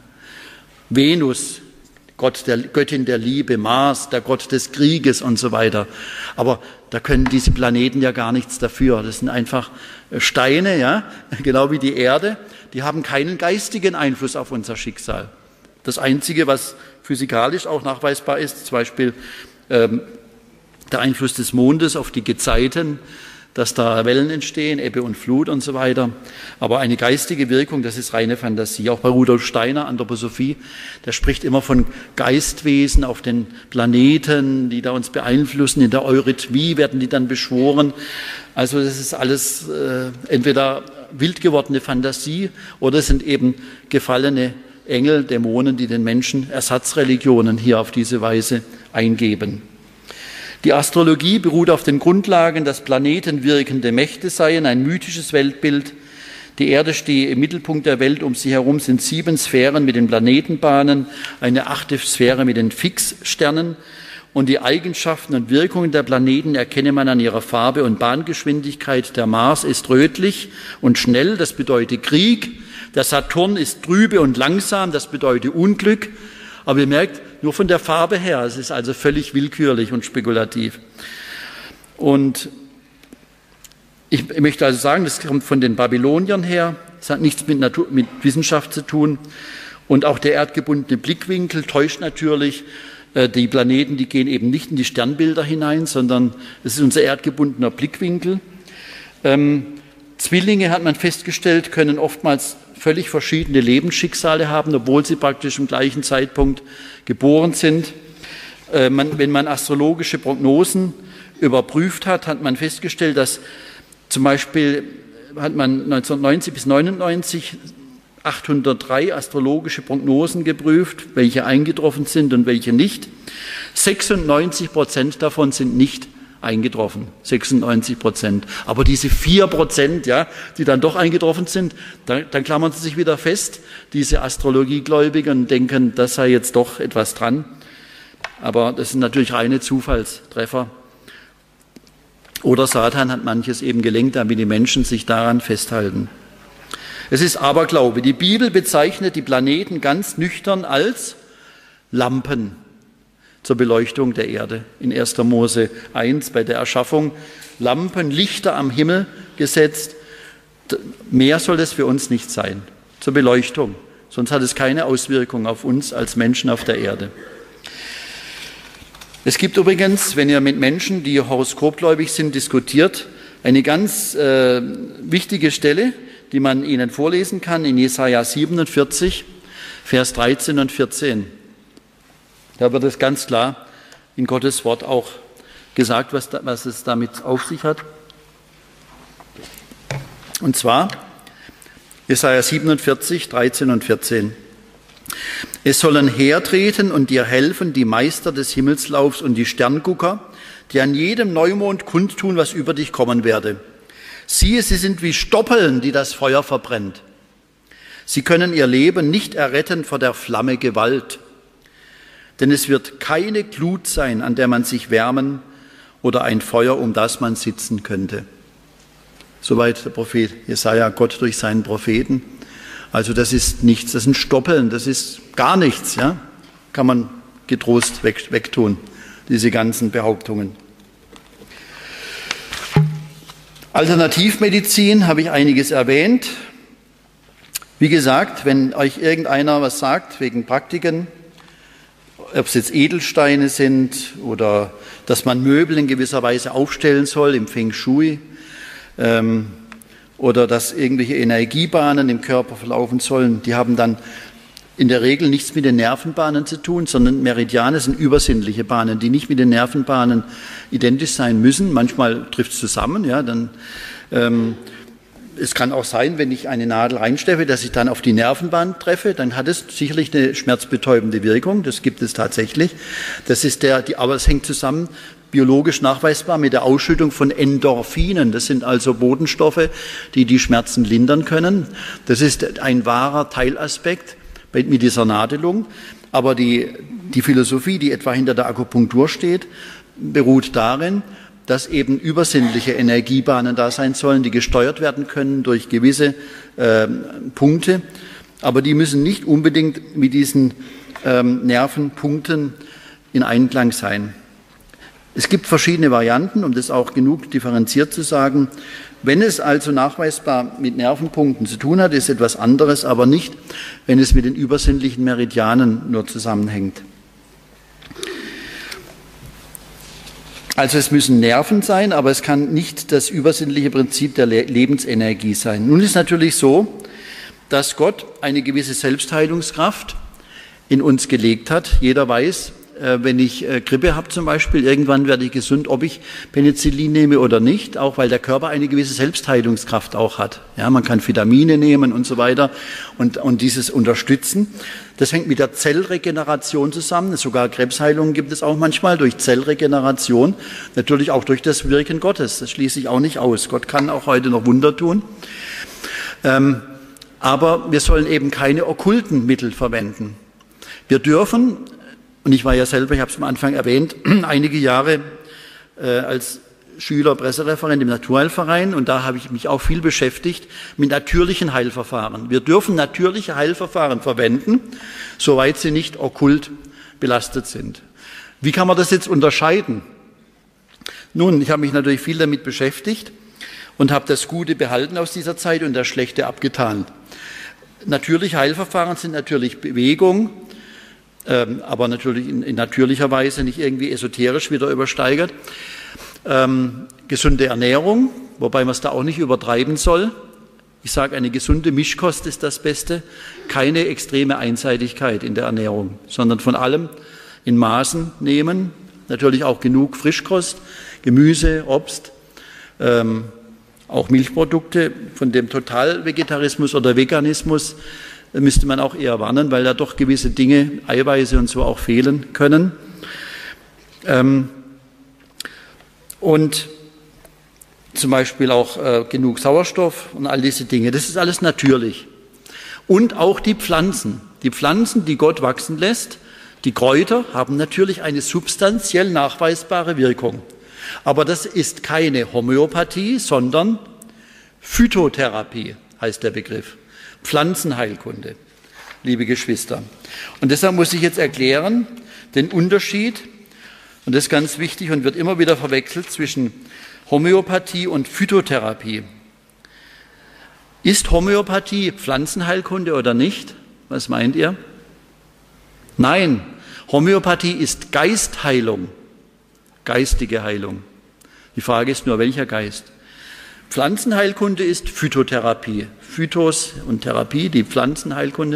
Venus, Gott der, Göttin der Liebe, Mars, der Gott des Krieges und so weiter. Aber da können diese Planeten ja gar nichts dafür. Das sind einfach Steine, ja, genau wie die Erde. Die haben keinen geistigen Einfluss auf unser Schicksal. Das Einzige, was physikalisch auch nachweisbar ist, zum Beispiel ähm, der Einfluss des Mondes auf die Gezeiten, dass da Wellen entstehen, Ebbe und Flut und so weiter. Aber eine geistige Wirkung, das ist reine Fantasie. Auch bei Rudolf Steiner, Anthroposophie, der spricht immer von Geistwesen auf den Planeten, die da uns beeinflussen. In der Eurythmie werden die dann beschworen. Also das ist alles äh, entweder wild gewordene Fantasie oder es sind eben gefallene Engel, Dämonen, die den Menschen Ersatzreligionen hier auf diese Weise eingeben. Die Astrologie beruht auf den Grundlagen, dass Planeten wirkende Mächte seien, ein mythisches Weltbild. Die Erde stehe im Mittelpunkt der Welt, um sie herum sind sieben Sphären mit den Planetenbahnen, eine achte Sphäre mit den Fixsternen. Und die Eigenschaften und Wirkungen der Planeten erkenne man an ihrer Farbe und Bahngeschwindigkeit. Der Mars ist rötlich und schnell, das bedeutet Krieg. Der Saturn ist trübe und langsam, das bedeutet Unglück. Aber ihr merkt, nur von der Farbe her, es ist also völlig willkürlich und spekulativ. Und ich möchte also sagen, das kommt von den Babyloniern her, es hat nichts mit, Natur, mit Wissenschaft zu tun. Und auch der erdgebundene Blickwinkel täuscht natürlich. Die Planeten, die gehen eben nicht in die Sternbilder hinein, sondern es ist unser erdgebundener Blickwinkel. Ähm, Zwillinge, hat man festgestellt, können oftmals völlig verschiedene Lebensschicksale haben, obwohl sie praktisch im gleichen Zeitpunkt geboren sind. Äh, man, wenn man astrologische Prognosen überprüft hat, hat man festgestellt, dass zum Beispiel hat man neunzehnhundertneunzig bis neunundneunzig achthundertdrei astrologische Prognosen geprüft, welche eingetroffen sind und welche nicht. sechsundneunzig Prozent davon sind nicht eingetroffen, sechsundneunzig Prozent. Aber diese vier Prozent, ja, die dann doch eingetroffen sind, dann, dann klammern sie sich wieder fest, diese Astrologiegläubigen, und denken, das sei jetzt doch etwas dran. Aber das sind natürlich reine Zufallstreffer. Oder Satan hat manches eben gelenkt, damit die Menschen sich daran festhalten. Es ist Aberglaube. Die Bibel bezeichnet die Planeten ganz nüchtern als Lampen zur Beleuchtung der Erde. In erster Mose eins bei der Erschaffung Lampen, Lichter am Himmel gesetzt. Mehr soll es für uns nicht sein, zur Beleuchtung. Sonst hat es keine Auswirkung auf uns als Menschen auf der Erde. Es gibt übrigens, wenn ihr mit Menschen, die horoskopgläubig sind, diskutiert, eine ganz äh, wichtige Stelle, die man ihnen vorlesen kann, in Jesaja siebenundvierzig, Vers dreizehn und vierzehn. Da wird es ganz klar in Gottes Wort auch gesagt, was, da, was es damit auf sich hat. Und zwar Jesaja siebenundvierzig, dreizehn und vierzehn. Es sollen hertreten und dir helfen die Meister des Himmelslaufs und die Sterngucker, die an jedem Neumond kundtun, was über dich kommen werde. Siehe, sie sind wie Stoppeln, die das Feuer verbrennt. Sie können ihr Leben nicht erretten vor der Flamme Gewalt. Denn es wird keine Glut sein, an der man sich wärmen oder ein Feuer, um das man sitzen könnte. Soweit der Prophet Jesaja, Gott durch seinen Propheten. Also das ist nichts, das sind Stoppeln, das ist gar nichts, ja? Kann man getrost weg, wegtun, diese ganzen Behauptungen. Alternativmedizin habe ich einiges erwähnt. Wie gesagt, wenn euch irgendeiner was sagt wegen Praktiken, ob es jetzt Edelsteine sind oder dass man Möbel in gewisser Weise aufstellen soll im Feng Shui ähm, oder dass irgendwelche Energiebahnen im Körper verlaufen sollen, die haben dann in der Regel nichts mit den Nervenbahnen zu tun, sondern Meridiane sind übersinnliche Bahnen, die nicht mit den Nervenbahnen identisch sein müssen. Manchmal trifft es zusammen, ja, dann ähm, es kann auch sein, wenn ich eine Nadel reinstecke, dass ich dann auf die Nervenbahn treffe, dann hat es sicherlich eine schmerzbetäubende Wirkung, das gibt es tatsächlich. Das ist der, die, aber es hängt zusammen, biologisch nachweisbar, mit der Ausschüttung von Endorphinen. Das sind also Botenstoffe, die die Schmerzen lindern können. Das ist ein wahrer Teilaspekt mit dieser Nadelung. Aber die, die Philosophie, die etwa hinter der Akupunktur steht, beruht darin, dass eben übersinnliche Energiebahnen da sein sollen, die gesteuert werden können durch gewisse äh, Punkte, aber die müssen nicht unbedingt mit diesen ähm, Nervenpunkten in Einklang sein. Es gibt verschiedene Varianten, um das auch genug differenziert zu sagen. Wenn es also nachweisbar mit Nervenpunkten zu tun hat, ist etwas anderes, aber nicht, wenn es mit den übersinnlichen Meridianen nur zusammenhängt. Also es müssen Nerven sein, aber es kann nicht das übersinnliche Prinzip der Lebensenergie sein. Nun ist natürlich so, dass Gott eine gewisse Selbstheilungskraft in uns gelegt hat. Jeder weiß, wenn ich Grippe habe zum Beispiel, irgendwann werde ich gesund, ob ich Penicillin nehme oder nicht, auch weil der Körper eine gewisse Selbstheilungskraft auch hat. Ja, man kann Vitamine nehmen und so weiter und, und dieses unterstützen. Das hängt mit der Zellregeneration zusammen. Sogar Krebsheilungen gibt es auch manchmal durch Zellregeneration, natürlich auch durch das Wirken Gottes. Das schließe ich auch nicht aus. Gott kann auch heute noch Wunder tun. Ähm, aber wir sollen eben keine okkulten Mittel verwenden. Wir dürfen, und ich war ja selber, ich habe es am Anfang erwähnt, einige Jahre äh, als Schüler, Pressereferent im Naturheilverein, und da habe ich mich auch viel beschäftigt mit natürlichen Heilverfahren. Wir dürfen natürliche Heilverfahren verwenden, soweit sie nicht okkult belastet sind. Wie kann man das jetzt unterscheiden? Nun, ich habe mich natürlich viel damit beschäftigt und habe das Gute behalten aus dieser Zeit und das Schlechte abgetan. Natürliche Heilverfahren sind natürlich Bewegung, ähm, aber natürlich in, in natürlicher Weise, nicht irgendwie esoterisch wieder übersteigert. Ähm, gesunde Ernährung, wobei man es da auch nicht übertreiben soll. Ich sage, eine gesunde Mischkost ist das Beste. Keine extreme Einseitigkeit in der Ernährung, sondern von allem in Maßen nehmen. Natürlich auch genug Frischkost, Gemüse, Obst, ähm, auch Milchprodukte. Von dem Totalvegetarismus oder Veganismus müsste man auch eher warnen, weil da doch gewisse Dinge, Eiweiße und so auch fehlen können. Ähm, und zum Beispiel auch äh, genug Sauerstoff und all diese Dinge. Das ist alles natürlich. Und auch die Pflanzen. Die Pflanzen, die Gott wachsen lässt, die Kräuter, haben natürlich eine substanziell nachweisbare Wirkung. Aber das ist keine Homöopathie, sondern Phytotherapie heißt der Begriff. Pflanzenheilkunde, liebe Geschwister. Und deshalb muss ich jetzt erklären den Unterschied, und das ist ganz wichtig und wird immer wieder verwechselt, zwischen Homöopathie und Phytotherapie. Ist Homöopathie Pflanzenheilkunde oder nicht? Was meint ihr? Nein, Homöopathie ist Geistheilung, geistige Heilung. Die Frage ist nur, welcher Geist? Pflanzenheilkunde ist Phytotherapie. Phytos und Therapie, die Pflanzenheilkunde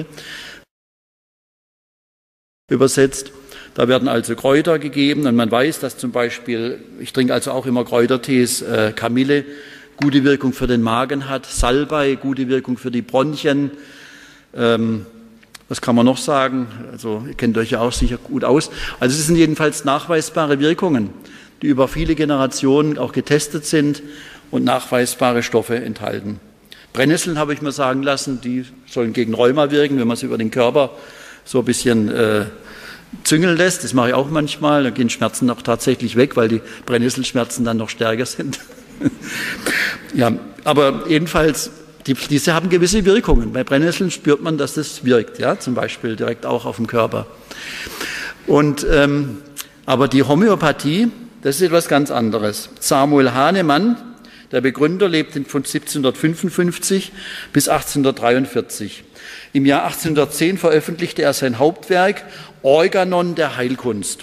übersetzt. Da werden also Kräuter gegeben und man weiß, dass zum Beispiel, ich trinke also auch immer Kräutertees, äh, Kamille gute Wirkung für den Magen hat, Salbei gute Wirkung für die Bronchien. Ähm, was kann man noch sagen? Also ihr kennt euch ja auch sicher gut aus. Also es sind jedenfalls nachweisbare Wirkungen. die über viele Generationen auch getestet sind und nachweisbare Stoffe enthalten. Brennnesseln, habe ich mir sagen lassen, die sollen gegen Rheuma wirken, wenn man sie über den Körper so ein bisschen äh, züngeln lässt. Das mache ich auch manchmal, da gehen Schmerzen auch tatsächlich weg, weil die Brennnesselschmerzen dann noch stärker sind. Ja, aber jedenfalls, die, diese haben gewisse Wirkungen. Bei Brennnesseln spürt man, dass das wirkt, ja, zum Beispiel direkt auch auf dem Körper. Und, ähm, aber die Homöopathie, das ist etwas ganz anderes. Samuel Hahnemann, der Begründer, lebte von siebzehnhundertfünfundfünfzig bis achtzehnhundertdreiundvierzig. Im Jahr achtzehnhundertzehn veröffentlichte er sein Hauptwerk Organon der Heilkunst.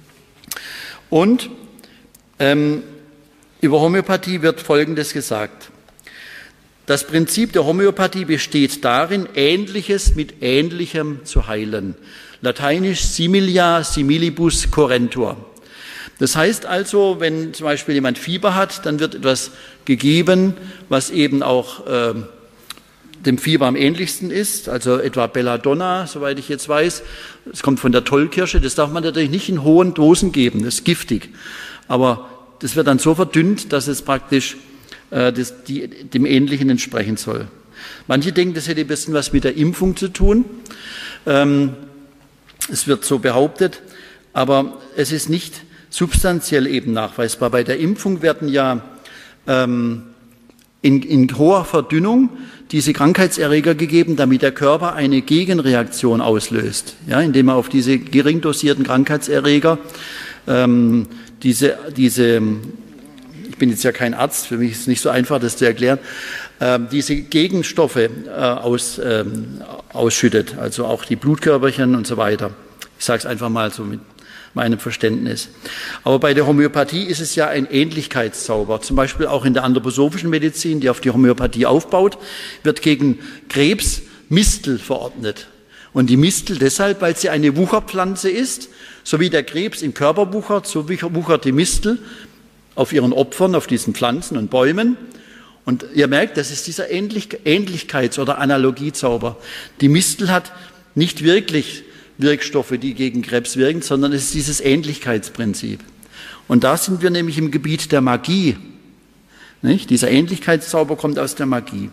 Und ähm, über Homöopathie wird Folgendes gesagt. Das Prinzip der Homöopathie besteht darin, Ähnliches mit Ähnlichem zu heilen. Lateinisch similia similibus currentur. Das heißt also, wenn zum Beispiel jemand Fieber hat, dann wird etwas gegeben, was eben auch äh, dem Fieber am ähnlichsten ist, also etwa Belladonna, soweit ich jetzt weiß. Es kommt von der Tollkirsche, das darf man natürlich nicht in hohen Dosen geben, das ist giftig. Aber das wird dann so verdünnt, dass es praktisch äh, das, die, dem Ähnlichen entsprechen soll. Manche denken, das hätte ein bisschen was mit der Impfung zu tun. Ähm, es wird so behauptet, aber es ist nicht substanziell eben nachweisbar. Bei der Impfung werden ja ähm, in, in hoher Verdünnung diese Krankheitserreger gegeben, damit der Körper eine Gegenreaktion auslöst, ja, indem er auf diese gering dosierten Krankheitserreger ähm, diese, diese, ich bin jetzt ja kein Arzt, für mich ist es nicht so einfach, das zu erklären, äh, diese Gegenstoffe äh, aus, äh, ausschüttet, also auch die Blutkörperchen und so weiter. Ich sage es einfach mal so mit meinem Verständnis. Aber bei der Homöopathie ist es ja ein Ähnlichkeitszauber. Zum Beispiel auch in der anthroposophischen Medizin, die auf die Homöopathie aufbaut, wird gegen Krebs Mistel verordnet. Und die Mistel deshalb, weil sie eine Wucherpflanze ist, so wie der Krebs im Körper wuchert, so wuchert die Mistel auf ihren Opfern, auf diesen Pflanzen und Bäumen. Und ihr merkt, das ist dieser Ähnlich- Ähnlichkeits- oder Analogiezauber. Die Mistel hat nicht wirklich Wirkstoffe, die gegen Krebs wirken, sondern es ist dieses Ähnlichkeitsprinzip. Und da sind wir nämlich im Gebiet der Magie. Nicht? Dieser Ähnlichkeitszauber kommt aus der Magie.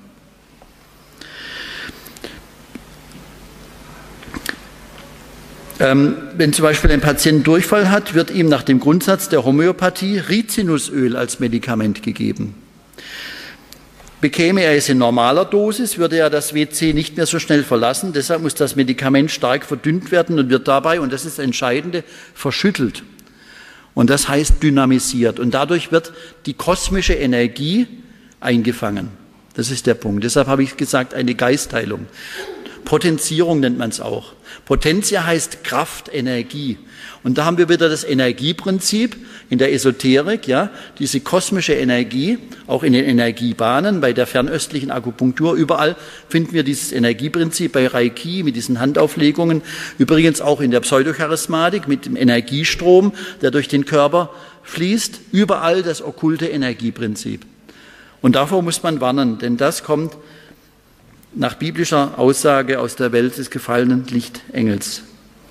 Ähm, wenn zum Beispiel ein Patient Durchfall hat, wird ihm nach dem Grundsatz der Homöopathie Rizinusöl als Medikament gegeben. Bekäme er es in normaler Dosis, würde er das W C nicht mehr so schnell verlassen. Deshalb muss das Medikament stark verdünnt werden und wird dabei, und das ist das Entscheidende, verschüttelt. Und das heißt dynamisiert. Und dadurch wird die kosmische Energie eingefangen. Das ist der Punkt. Deshalb habe ich gesagt, eine Geistheilung. Potenzierung nennt man es auch. Potentia heißt Kraft, Energie. Und da haben wir wieder das Energieprinzip in der Esoterik, ja, diese kosmische Energie, auch in den Energiebahnen, bei der fernöstlichen Akupunktur, überall finden wir dieses Energieprinzip, bei Reiki mit diesen Handauflegungen, übrigens auch in der Pseudocharismatik mit dem Energiestrom, der durch den Körper fließt, überall das okkulte Energieprinzip. Und davor muss man warnen, denn das kommt nach biblischer Aussage aus der Welt des gefallenen Lichtengels.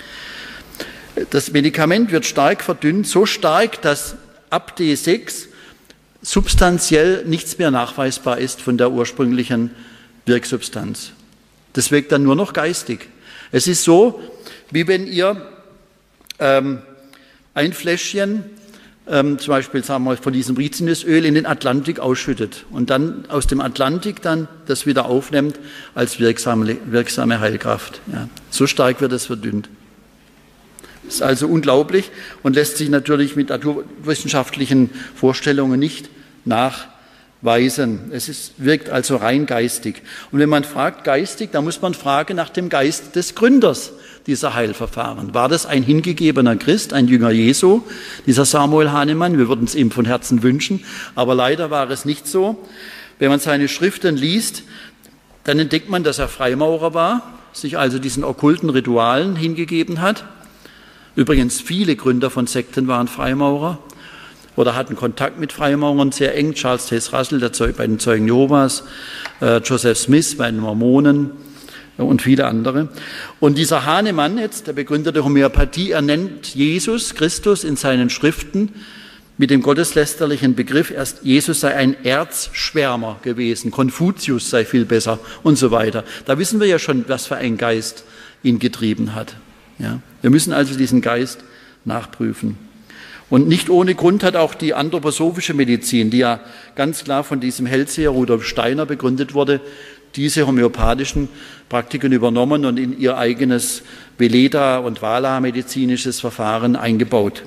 Das Medikament wird stark verdünnt, so stark, dass ab D sechs substanziell nichts mehr nachweisbar ist von der ursprünglichen Wirksubstanz. Das wirkt dann nur noch geistig. Es ist so, wie wenn ihr ähm, ein Fläschchen, ähm, zum Beispiel sagen wir von diesem Rizinusöl, in den Atlantik ausschüttet und dann aus dem Atlantik dann das wieder aufnimmt als wirksame, wirksame Heilkraft. Ja. So stark wird es verdünnt. Das ist also unglaublich und lässt sich natürlich mit naturwissenschaftlichen Vorstellungen nicht nachweisen. Es ist, wirkt also rein geistig. Und wenn man fragt geistig, dann muss man fragen nach dem Geist des Gründers dieser Heilverfahren. War das ein hingegebener Christ, ein Jünger Jesu, dieser Samuel Hahnemann? Wir würden es ihm von Herzen wünschen, aber leider war es nicht so. Wenn man seine Schriften liest, dann entdeckt man, dass er Freimaurer war, sich also diesen okkulten Ritualen hingegeben hat. Übrigens, viele Gründer von Sekten waren Freimaurer oder hatten Kontakt mit Freimaurern sehr eng. Charles Taze Russell, der Zeug, bei den Zeugen Jehovas, äh, Joseph Smith bei den Mormonen äh, und viele andere. Und dieser Hahnemann jetzt, der Begründer der Homöopathie, er nennt Jesus Christus in seinen Schriften mit dem gotteslästerlichen Begriff, erst Jesus sei ein Erzschwärmer gewesen, Konfuzius sei viel besser und so weiter. Da wissen wir ja schon, was für ein Geist ihn getrieben hat. Ja? Wir müssen also diesen Geist nachprüfen. Und nicht ohne Grund hat auch die anthroposophische Medizin, die ja ganz klar von diesem Hellseher Rudolf Steiner begründet wurde, diese homöopathischen Praktiken übernommen und in ihr eigenes Veleda- und Vala-medizinisches Verfahren eingebaut.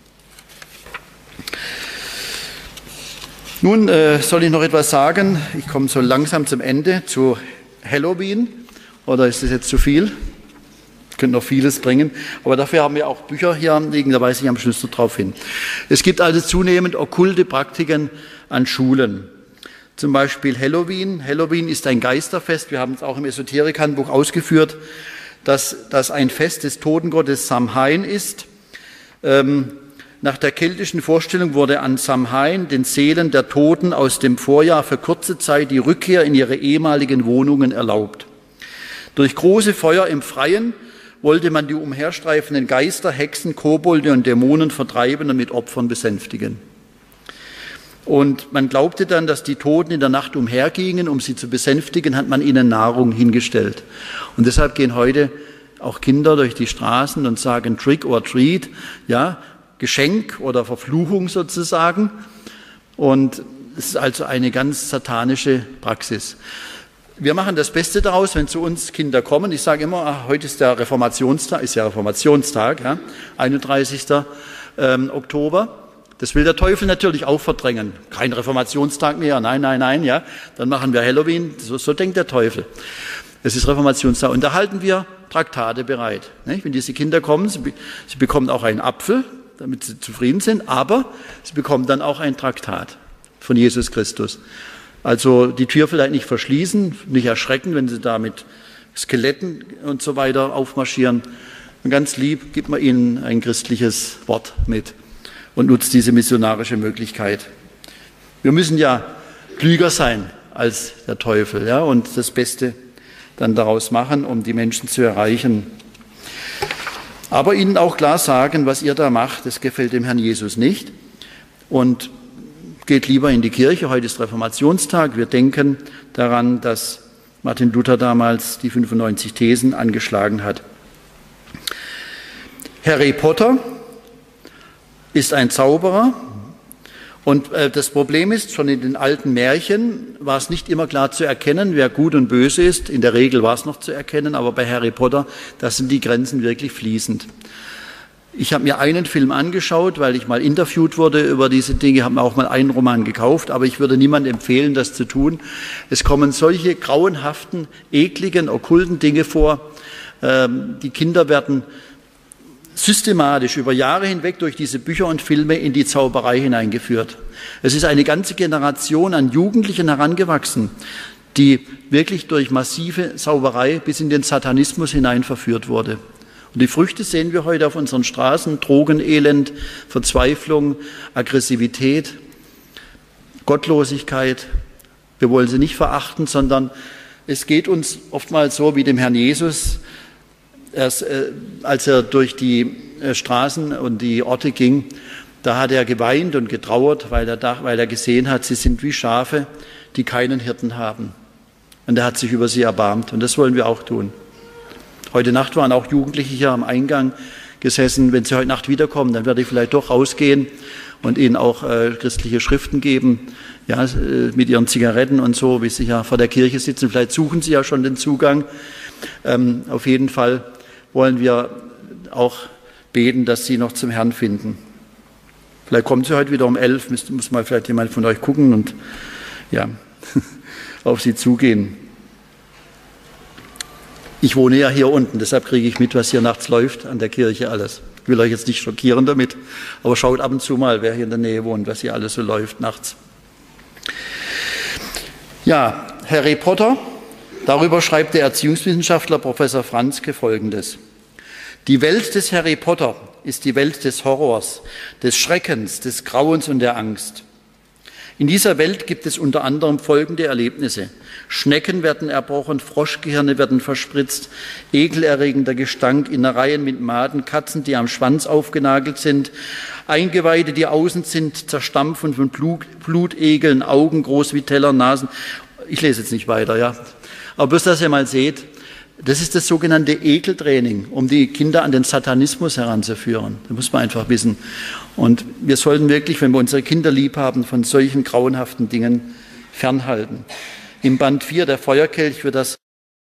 Nun äh, soll ich noch etwas sagen. Ich komme so langsam zum Ende, zu Halloween. Oder ist das jetzt zu viel? Ich könnte noch vieles bringen. Aber dafür haben wir auch Bücher hier liegen, da weise ich am Schluss noch drauf hin. Es gibt also zunehmend okkulte Praktiken an Schulen. Zum Beispiel Halloween. Halloween ist ein Geisterfest. Wir haben es auch im Esoterik-Handbuch ausgeführt, dass das ein Fest des Totengottes Samhain ist. Ähm, Nach der keltischen Vorstellung wurde an Samhain den Seelen der Toten aus dem Vorjahr für kurze Zeit die Rückkehr in ihre ehemaligen Wohnungen erlaubt. Durch große Feuer im Freien wollte man die umherstreifenden Geister, Hexen, Kobolde und Dämonen vertreiben und mit Opfern besänftigen. Und man glaubte dann, dass die Toten in der Nacht umhergingen, um sie zu besänftigen, hat man ihnen Nahrung hingestellt. Und deshalb gehen heute auch Kinder durch die Straßen und sagen Trick or Treat, ja, Geschenk oder Verfluchung sozusagen. Und es ist also eine ganz satanische Praxis. Wir machen das Beste daraus, wenn zu uns Kinder kommen. Ich sage immer, ach, heute ist der Reformationstag, ist ja Reformationstag, ja, einunddreißigsten Oktober. Das will der Teufel natürlich auch verdrängen. Kein Reformationstag mehr, nein, nein, nein, ja. Dann machen wir Halloween, so, so denkt der Teufel. Es ist Reformationstag und da halten wir Traktate bereit. Nicht? Wenn diese Kinder kommen, sie, sie bekommen auch einen Apfel, damit sie zufrieden sind, aber sie bekommen dann auch ein Traktat von Jesus Christus. Also die Tür vielleicht nicht verschließen, nicht erschrecken, wenn sie da mit Skeletten und so weiter aufmarschieren. Und ganz lieb gibt man ihnen ein christliches Wort mit und nutzt diese missionarische Möglichkeit. Wir müssen ja klüger sein als der Teufel, ja, und das Beste dann daraus machen, um die Menschen zu erreichen. Aber ihnen auch klar sagen, was ihr da macht, das gefällt dem Herrn Jesus nicht. Und geht lieber in die Kirche. Heute ist Reformationstag. Wir denken daran, dass Martin Luther damals die fünfundneunzig Thesen angeschlagen hat. Harry Potter ist ein Zauberer. Und äh, das Problem ist, schon in den alten Märchen war es nicht immer klar zu erkennen, wer gut und böse ist. In der Regel war es noch zu erkennen, aber bei Harry Potter, da sind die Grenzen wirklich fließend. Ich habe mir einen Film angeschaut, weil ich mal interviewt wurde über diese Dinge, habe mir auch mal einen Roman gekauft, aber ich würde niemandem empfehlen, das zu tun. Es kommen solche grauenhaften, ekligen, okkulten Dinge vor. Ähm, die Kinder werden systematisch über Jahre hinweg durch diese Bücher und Filme in die Zauberei hineingeführt. Es ist eine ganze Generation an Jugendlichen herangewachsen, die wirklich durch massive Zauberei bis in den Satanismus hinein verführt wurde. Und die Früchte sehen wir heute auf unseren Straßen: Drogenelend, Verzweiflung, Aggressivität, Gottlosigkeit. Wir wollen sie nicht verachten, sondern es geht uns oftmals so wie dem Herrn Jesus, erst, äh, als er durch die äh, Straßen und die Orte ging, da hat er geweint und getrauert, weil er, da, weil er gesehen hat, sie sind wie Schafe, die keinen Hirten haben. Und er hat sich über sie erbarmt. Und das wollen wir auch tun. Heute Nacht waren auch Jugendliche hier am Eingang gesessen. Wenn sie heute Nacht wiederkommen, dann werde ich vielleicht doch rausgehen und ihnen auch äh, christliche Schriften geben, ja, äh, mit ihren Zigaretten und so, wie sie ja vor der Kirche sitzen. Vielleicht suchen sie ja schon den Zugang. Ähm, auf jeden Fall wollen wir auch beten, dass sie noch zum Herrn finden. Vielleicht kommen sie heute wieder um elf, muss, muss mal vielleicht jemand von euch gucken und ja, auf sie zugehen. Ich wohne ja hier unten, deshalb kriege ich mit, was hier nachts läuft an der Kirche alles. Ich will euch jetzt nicht schockieren damit, aber schaut ab und zu mal, wer hier in der Nähe wohnt, was hier alles so läuft nachts. Ja, Harry Potter, darüber schreibt der Erziehungswissenschaftler Professor Franzke Folgendes: Die Welt des Harry Potter ist die Welt des Horrors, des Schreckens, des Grauens und der Angst. In dieser Welt gibt es unter anderem folgende Erlebnisse. Schnecken werden erbrochen, Froschgehirne werden verspritzt, ekelerregender Gestank, Innereien mit Maden, Katzen, die am Schwanz aufgenagelt sind, Eingeweide, die außen sind, zerstampfen von Blut, Blutegeln, Augen groß wie Teller, Nasen. Ich lese jetzt nicht weiter, ja. Aber bloß, dass ihr mal seht, das ist das sogenannte Ekeltraining, um die Kinder an den Satanismus heranzuführen. Das muss man einfach wissen. Und wir sollten wirklich, wenn wir unsere Kinder lieb haben, von solchen grauenhaften Dingen fernhalten. Im Band vier, der Feuerkelch, wird das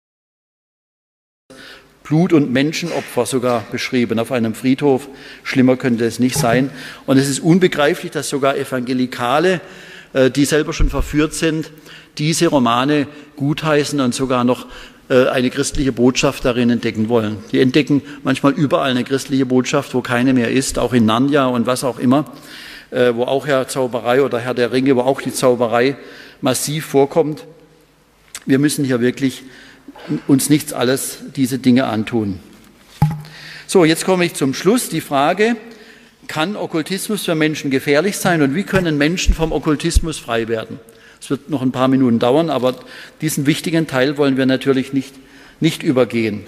Blut- und Menschenopfer sogar beschrieben auf einem Friedhof. Schlimmer könnte es nicht sein. Und es ist unbegreiflich, dass sogar Evangelikale, die selber schon verführt sind, diese Romane gutheißen und sogar noch eine christliche Botschaft darin entdecken wollen. Die entdecken manchmal überall eine christliche Botschaft, wo keine mehr ist, auch in Narnia und was auch immer, wo auch Herr Zauberei oder Herr der Ringe, wo auch die Zauberei massiv vorkommt. Wir müssen hier wirklich uns nichts alles diese Dinge antun. So, jetzt komme ich zum Schluss. Die Frage, kann Okkultismus für Menschen gefährlich sein und wie können Menschen vom Okkultismus frei werden? Es wird noch ein paar Minuten dauern, aber diesen wichtigen Teil wollen wir natürlich nicht, nicht übergehen.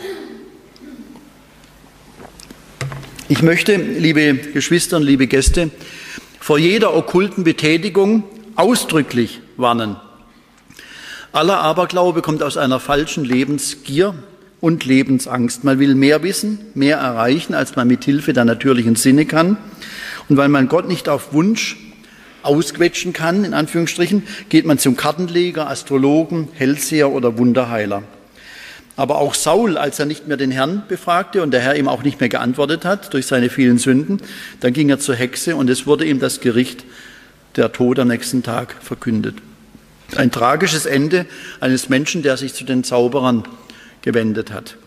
Ich möchte, liebe Geschwister und liebe Gäste, vor jeder okkulten Betätigung ausdrücklich warnen. Aller Aberglaube kommt aus einer falschen Lebensgier und Lebensangst. Man will mehr wissen, mehr erreichen, als man mit Hilfe der natürlichen Sinne kann. Und weil man Gott nicht auf Wunsch ausquetschen kann, in Anführungsstrichen, geht man zum Kartenleger, Astrologen, Hellseher oder Wunderheiler. Aber auch Saul, als er nicht mehr den Herrn befragte und der Herr ihm auch nicht mehr geantwortet hat durch seine vielen Sünden, dann ging er zur Hexe und es wurde ihm das Gericht, der Tod am nächsten Tag, verkündet. Ein tragisches Ende eines Menschen, der sich zu den Zauberern gewendet hat.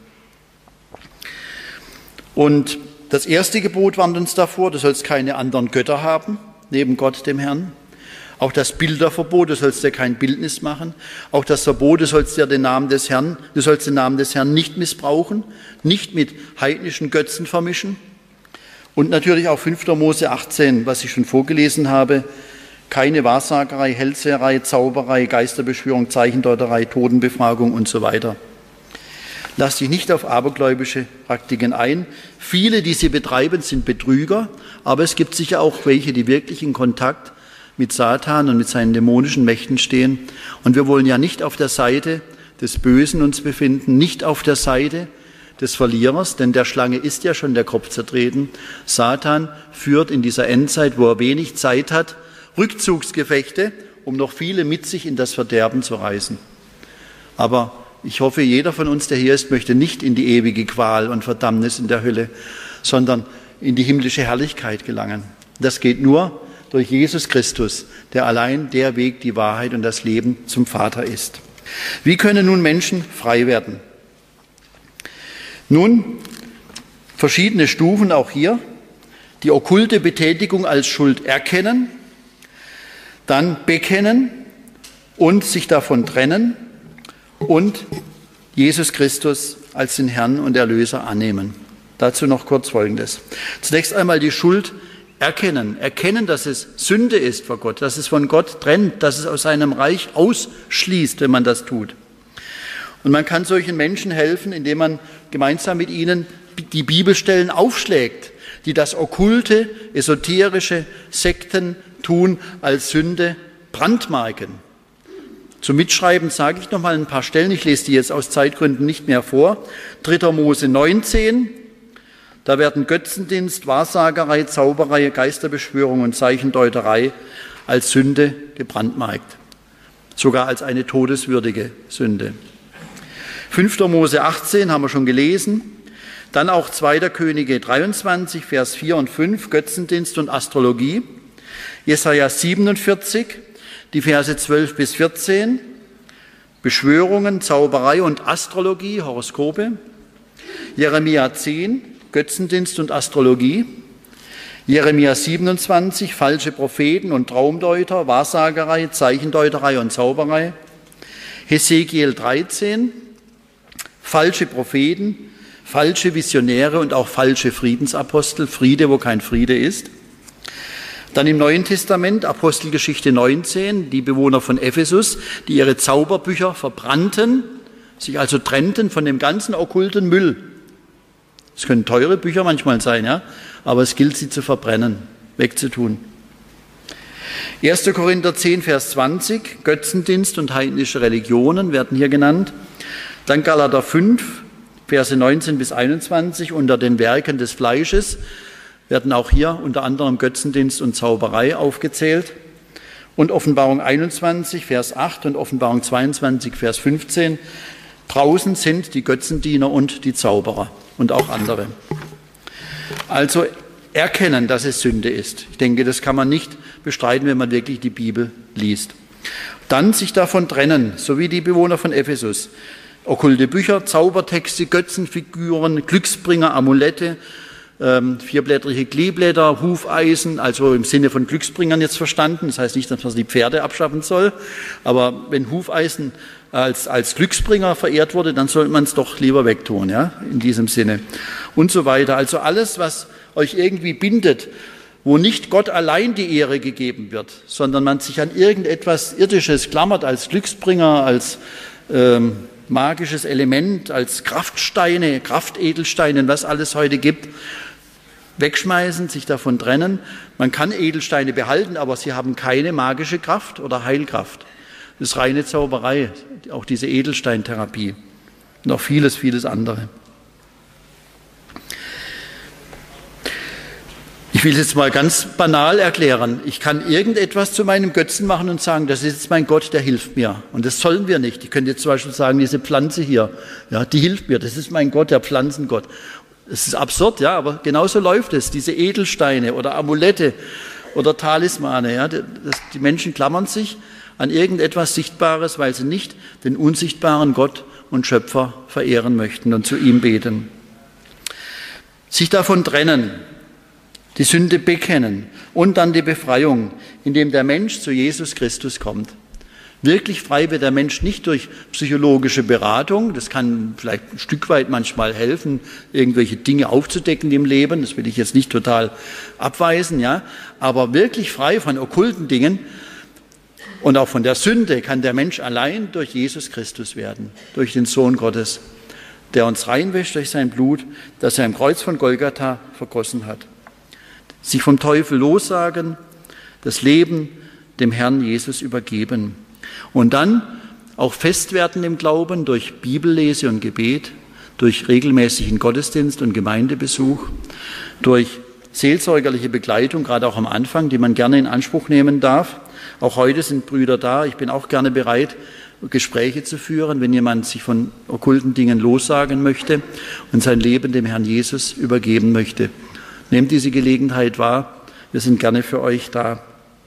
Und das erste Gebot warnt uns davor, du sollst keine anderen Götter haben, neben Gott, dem Herrn. Auch das Bilderverbot, du sollst dir kein Bildnis machen. Auch das Verbot, du sollst dir den Namen des Herrn, du sollst den Namen des Herrn nicht missbrauchen, nicht mit heidnischen Götzen vermischen. Und natürlich auch fünfter Mose achtzehn, was ich schon vorgelesen habe, keine Wahrsagerei, Hellseherei, Zauberei, Geisterbeschwörung, Zeichendeuterei, Totenbefragung und so weiter. Lass dich nicht auf abergläubische Praktiken ein. Viele, die sie betreiben, sind Betrüger, aber es gibt sicher auch welche, die wirklich in Kontakt mit Satan und mit seinen dämonischen Mächten stehen. Und wir wollen ja nicht auf der Seite des Bösen uns befinden, nicht auf der Seite des Verlierers, denn der Schlange ist ja schon der Kopf zertreten. Satan führt in dieser Endzeit, wo er wenig Zeit hat, Rückzugsgefechte, um noch viele mit sich in das Verderben zu reißen. Aber ich hoffe, jeder von uns, der hier ist, möchte nicht in die ewige Qual und Verdammnis in der Hölle, sondern in die himmlische Herrlichkeit gelangen. Das geht nur durch Jesus Christus, der allein der Weg, die Wahrheit und das Leben zum Vater ist. Wie können nun Menschen frei werden? Nun, verschiedene Stufen auch hier. Die okkulte Betätigung als Schuld erkennen, dann bekennen und sich davon trennen und Jesus Christus als den Herrn und Erlöser annehmen. Dazu noch kurz Folgendes. Zunächst einmal die Schuld erkennen. Erkennen, dass es Sünde ist vor Gott, dass es von Gott trennt, dass es aus seinem Reich ausschließt, wenn man das tut. Und man kann solchen Menschen helfen, indem man gemeinsam mit ihnen die Bibelstellen aufschlägt, die das okkulte, esoterische Sekten tun als Sünde brandmarken. Zum Mitschreiben sage ich noch mal ein paar Stellen, ich lese die jetzt aus Zeitgründen nicht mehr vor. dritter Mose neunzehn, da werden Götzendienst, Wahrsagerei, Zauberei, Geisterbeschwörung und Zeichendeuterei als Sünde gebrandmarkt, sogar als eine todeswürdige Sünde. fünfter Mose achtzehn haben wir schon gelesen, dann auch zweiter Könige dreiundzwanzig, Vers vier und fünf, Götzendienst und Astrologie, Jesaja siebenundvierzig, die Verse zwölf bis vierzehn, Beschwörungen, Zauberei und Astrologie, Horoskope, Jeremia zehn, Götzendienst und Astrologie, Jeremia siebenundzwanzig, falsche Propheten und Traumdeuter, Wahrsagerei, Zeichendeuterei und Zauberei, Hesekiel dreizehn, falsche Propheten, falsche Visionäre und auch falsche Friedensapostel, Friede, wo kein Friede ist, Dann im Neuen Testament, Apostelgeschichte neunzehn, die Bewohner von Ephesus, die ihre Zauberbücher verbrannten, sich also trennten von dem ganzen okkulten Müll. Es können teure Bücher manchmal sein, ja, aber es gilt, sie zu verbrennen, wegzutun. erster Korinther zehn, Vers zwanzig, Götzendienst und heidnische Religionen werden hier genannt. Dann Galater fünf, Verse neunzehn bis einundzwanzig, unter den Werken des Fleisches werden auch hier unter anderem Götzendienst und Zauberei aufgezählt. Und Offenbarung einundzwanzig, Vers acht und Offenbarung zweiundzwanzig, Vers fünfzehn. Draußen sind die Götzendiener und die Zauberer und auch andere. Also erkennen, dass es Sünde ist. Ich denke, das kann man nicht bestreiten, wenn man wirklich die Bibel liest. Dann sich davon trennen, so wie die Bewohner von Ephesus. Okkulte Bücher, Zaubertexte, Götzenfiguren, Glücksbringer, Amulette, ähm, vierblättrige Kleeblätter, Hufeisen, also im Sinne von Glücksbringern jetzt verstanden. Das heißt nicht, dass man die Pferde abschaffen soll, aber wenn Hufeisen als, als Glücksbringer verehrt wurde, dann sollte man es doch lieber wegtun, ja, in diesem Sinne. Und so weiter. Also alles, was euch irgendwie bindet, wo nicht Gott allein die Ehre gegeben wird, sondern man sich an irgendetwas Irdisches klammert, als Glücksbringer, als ähm, magisches Element, als Kraftsteine, Kraftedelsteine, was alles heute gibt, wegschmeißen, sich davon trennen. Man kann Edelsteine behalten, aber sie haben keine magische Kraft oder Heilkraft. Das ist reine Zauberei, auch diese Edelsteintherapie und auch vieles, vieles andere. Ich will es jetzt mal ganz banal erklären. Ich kann irgendetwas zu meinem Götzen machen und sagen, das ist jetzt mein Gott, der hilft mir. Und das sollen wir nicht. Ich könnte jetzt zum Beispiel sagen, diese Pflanze hier, ja, die hilft mir. Das ist mein Gott, der Pflanzengott. Es ist absurd, ja, aber genauso läuft es. Diese Edelsteine oder Amulette oder Talismane, ja, das, die Menschen klammern sich an irgendetwas Sichtbares, weil sie nicht den unsichtbaren Gott und Schöpfer verehren möchten und zu ihm beten. Sich davon trennen, die Sünde bekennen und dann die Befreiung, indem der Mensch zu Jesus Christus kommt. Wirklich frei wird der Mensch nicht durch psychologische Beratung. Das kann vielleicht ein Stück weit manchmal helfen, irgendwelche Dinge aufzudecken im Leben. Das will ich jetzt nicht total abweisen, ja. Aber wirklich frei von okkulten Dingen und auch von der Sünde kann der Mensch allein durch Jesus Christus werden, durch den Sohn Gottes, der uns reinwäscht durch sein Blut, das er im Kreuz von Golgatha vergossen hat. Sich vom Teufel lossagen, das Leben dem Herrn Jesus übergeben. Und dann auch fest werden im Glauben durch Bibellese und Gebet, durch regelmäßigen Gottesdienst und Gemeindebesuch, durch seelsorgerliche Begleitung, gerade auch am Anfang, die man gerne in Anspruch nehmen darf. Auch heute sind Brüder da. Ich bin auch gerne bereit, Gespräche zu führen, wenn jemand sich von okkulten Dingen lossagen möchte und sein Leben dem Herrn Jesus übergeben möchte. Nehmt diese Gelegenheit wahr. Wir sind gerne für euch da.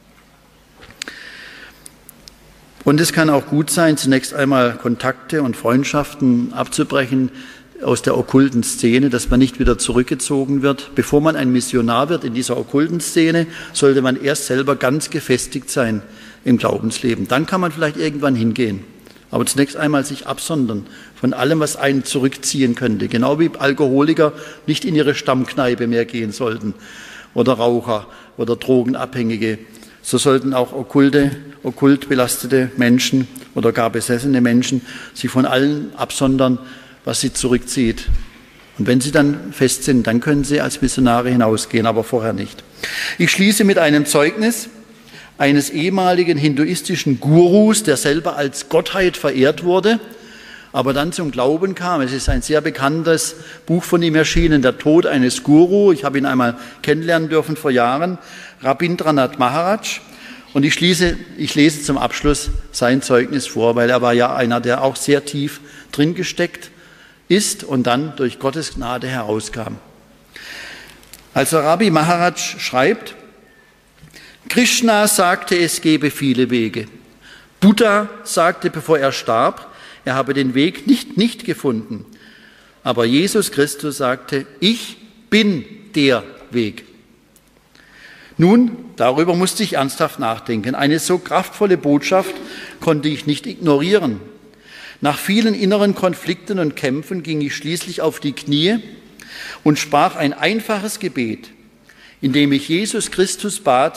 Und es kann auch gut sein, zunächst einmal Kontakte und Freundschaften abzubrechen aus der okkulten Szene, dass man nicht wieder zurückgezogen wird. Bevor man ein Missionar wird in dieser okkulten Szene, sollte man erst selber ganz gefestigt sein im Glaubensleben. Dann kann man vielleicht irgendwann hingehen. Aber zunächst einmal sich absondern von allem, was einen zurückziehen könnte. Genau wie Alkoholiker nicht in ihre Stammkneipe mehr gehen sollten oder Raucher oder Drogenabhängige. So sollten auch okkulte, okkult belastete Menschen oder gar besessene Menschen sich von allem absondern, was sie zurückzieht. Und wenn sie dann fest sind, dann können sie als Missionare hinausgehen, aber vorher nicht. Ich schließe mit einem Zeugnis eines ehemaligen hinduistischen Gurus, der selber als Gottheit verehrt wurde, aber dann zum Glauben kam. Es ist ein sehr bekanntes Buch von ihm erschienen, Der Tod eines Guru. Ich habe ihn einmal kennenlernen dürfen vor Jahren, Rabindranath Maharaj. Und ich, schließe, ich lese zum Abschluss sein Zeugnis vor, weil er war ja einer, der auch sehr tief drin gesteckt ist und dann durch Gottes Gnade herauskam. Also Rabbi Maharaj schreibt: Krishna sagte, es gebe viele Wege. Buddha sagte, bevor er starb, er habe den Weg nicht, nicht gefunden. Aber Jesus Christus sagte, ich bin der Weg. Nun, darüber musste ich ernsthaft nachdenken. Eine so kraftvolle Botschaft konnte ich nicht ignorieren. Nach vielen inneren Konflikten und Kämpfen ging ich schließlich auf die Knie und sprach ein einfaches Gebet, in dem ich Jesus Christus bat,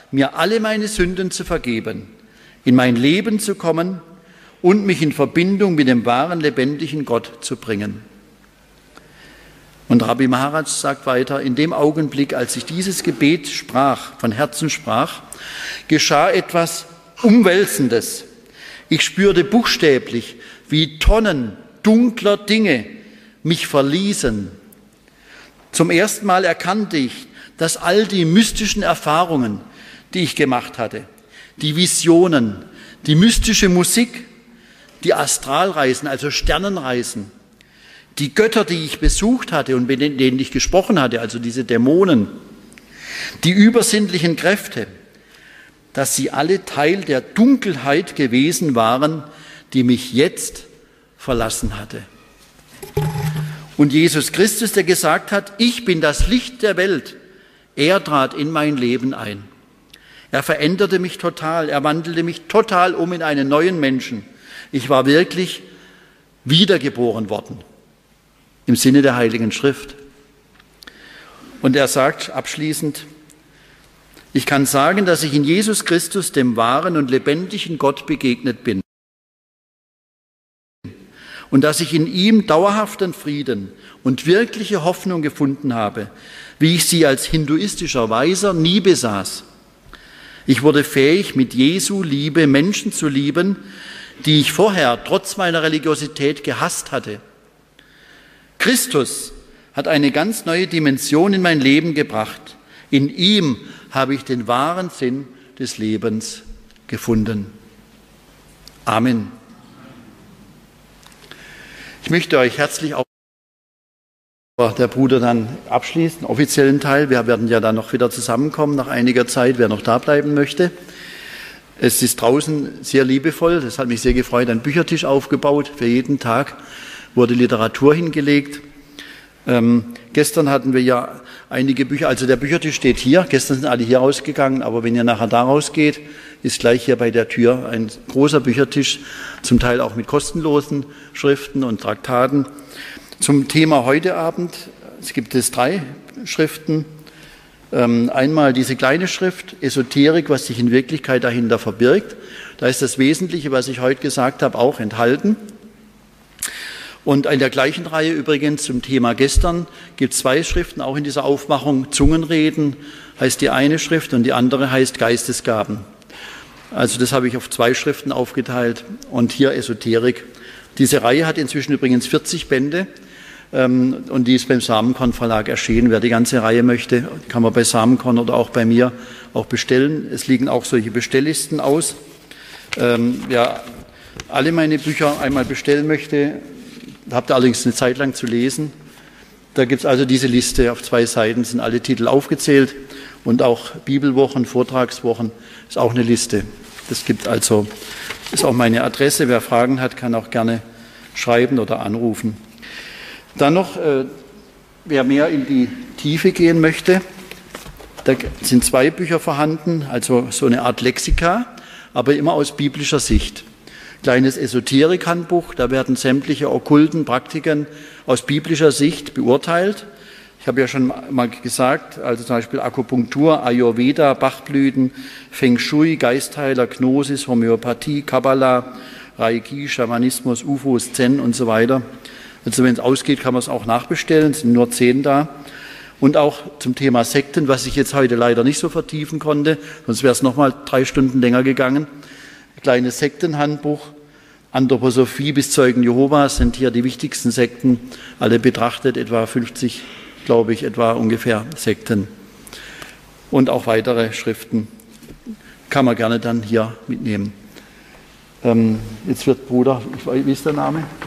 mir alle meine Sünden zu vergeben, in mein Leben zu kommen und mich in Verbindung mit dem wahren, lebendigen Gott zu bringen. Und Rabbi Maharaj sagt weiter, in dem Augenblick, als ich dieses Gebet sprach, von Herzen sprach, geschah etwas Umwälzendes. Ich spürte buchstäblich, wie Tonnen dunkler Dinge mich verließen. Zum ersten Mal erkannte ich, dass all die mystischen Erfahrungen, die ich gemacht hatte, die Visionen, die mystische Musik, die Astralreisen, also Sternenreisen, die Götter, die ich besucht hatte und mit denen ich gesprochen hatte, also diese Dämonen, die übersinnlichen Kräfte, dass sie alle Teil der Dunkelheit gewesen waren, die mich jetzt verlassen hatte. Und Jesus Christus, der gesagt hat, ich bin das Licht der Welt, er trat in mein Leben ein. Er veränderte mich total, er wandelte mich total um in einen neuen Menschen. Ich war wirklich wiedergeboren worden, im Sinne der Heiligen Schrift. Und er sagt abschließend, ich kann sagen, dass ich in Jesus Christus, dem wahren und lebendigen Gott, begegnet bin. Und dass ich in ihm dauerhaften Frieden und wirkliche Hoffnung gefunden habe, wie ich sie als hinduistischer Weiser nie besaß. Ich wurde fähig, mit Jesu Liebe Menschen zu lieben, die ich vorher trotz meiner Religiosität gehasst hatte. Christus hat eine ganz neue Dimension in mein Leben gebracht. In ihm habe ich den wahren Sinn des Lebens gefunden. Amen. Ich möchte euch herzlich auch der Bruder dann abschließen, offiziellen Teil. Wir werden ja dann noch wieder zusammenkommen nach einiger Zeit, wer noch da bleiben möchte. Es ist draußen sehr liebevoll, das hat mich sehr gefreut, ein Büchertisch aufgebaut. Für jeden Tag wurde Literatur hingelegt. Ähm, gestern hatten wir ja einige Bücher, also der Büchertisch steht hier, gestern sind alle hier rausgegangen, aber wenn ihr nachher da rausgeht, ist gleich hier bei der Tür ein großer Büchertisch, zum Teil auch mit kostenlosen Schriften und Traktaten. Zum Thema heute Abend, es gibt es drei Schriften. Ähm, einmal diese kleine Schrift, Esoterik, was sich in Wirklichkeit dahinter verbirgt. Da ist das Wesentliche, was ich heute gesagt habe, auch enthalten. Und in der gleichen Reihe übrigens zum Thema gestern gibt es zwei Schriften, auch in dieser Aufmachung. Zungenreden heißt die eine Schrift und die andere heißt Geistesgaben. Also das habe ich auf zwei Schriften aufgeteilt und hier Esoterik. Diese Reihe hat inzwischen übrigens vierzig Bände. Und die ist beim Samenkorn Verlag erschienen. Wer die ganze Reihe möchte, kann man bei Samenkorn oder auch bei mir auch bestellen. Es liegen auch solche Bestelllisten aus. Ähm, wer alle meine Bücher einmal bestellen möchte, habt ihr allerdings eine Zeit lang zu lesen. Da gibt es also diese Liste, auf zwei Seiten sind alle Titel aufgezählt und auch Bibelwochen, Vortragswochen ist auch eine Liste. Das gibt also, ist auch meine Adresse. Wer Fragen hat, kann auch gerne schreiben oder anrufen. Dann noch, äh, wer mehr in die Tiefe gehen möchte, da sind zwei Bücher vorhanden, also so eine Art Lexika, aber immer aus biblischer Sicht. Kleines Esoterik-Handbuch, da werden sämtliche okkulten Praktiken aus biblischer Sicht beurteilt. Ich habe ja schon mal gesagt, also zum Beispiel Akupunktur, Ayurveda, Bachblüten, Feng Shui, Geistheiler, Gnosis, Homöopathie, Kabbalah, Reiki, Schamanismus, U F Os, Zen und so weiter. Also wenn es ausgeht, kann man es auch nachbestellen, es sind nur zehn da. Und auch zum Thema Sekten, was ich jetzt heute leider nicht so vertiefen konnte, sonst wäre es nochmal drei Stunden länger gegangen. Kleines Sektenhandbuch, Anthroposophie bis Zeugen Jehovas sind hier die wichtigsten Sekten, alle betrachtet, etwa fünfzig, glaube ich, etwa ungefähr Sekten. Und auch weitere Schriften kann man gerne dann hier mitnehmen. Ähm, jetzt wird Bruder, wie ist der Name?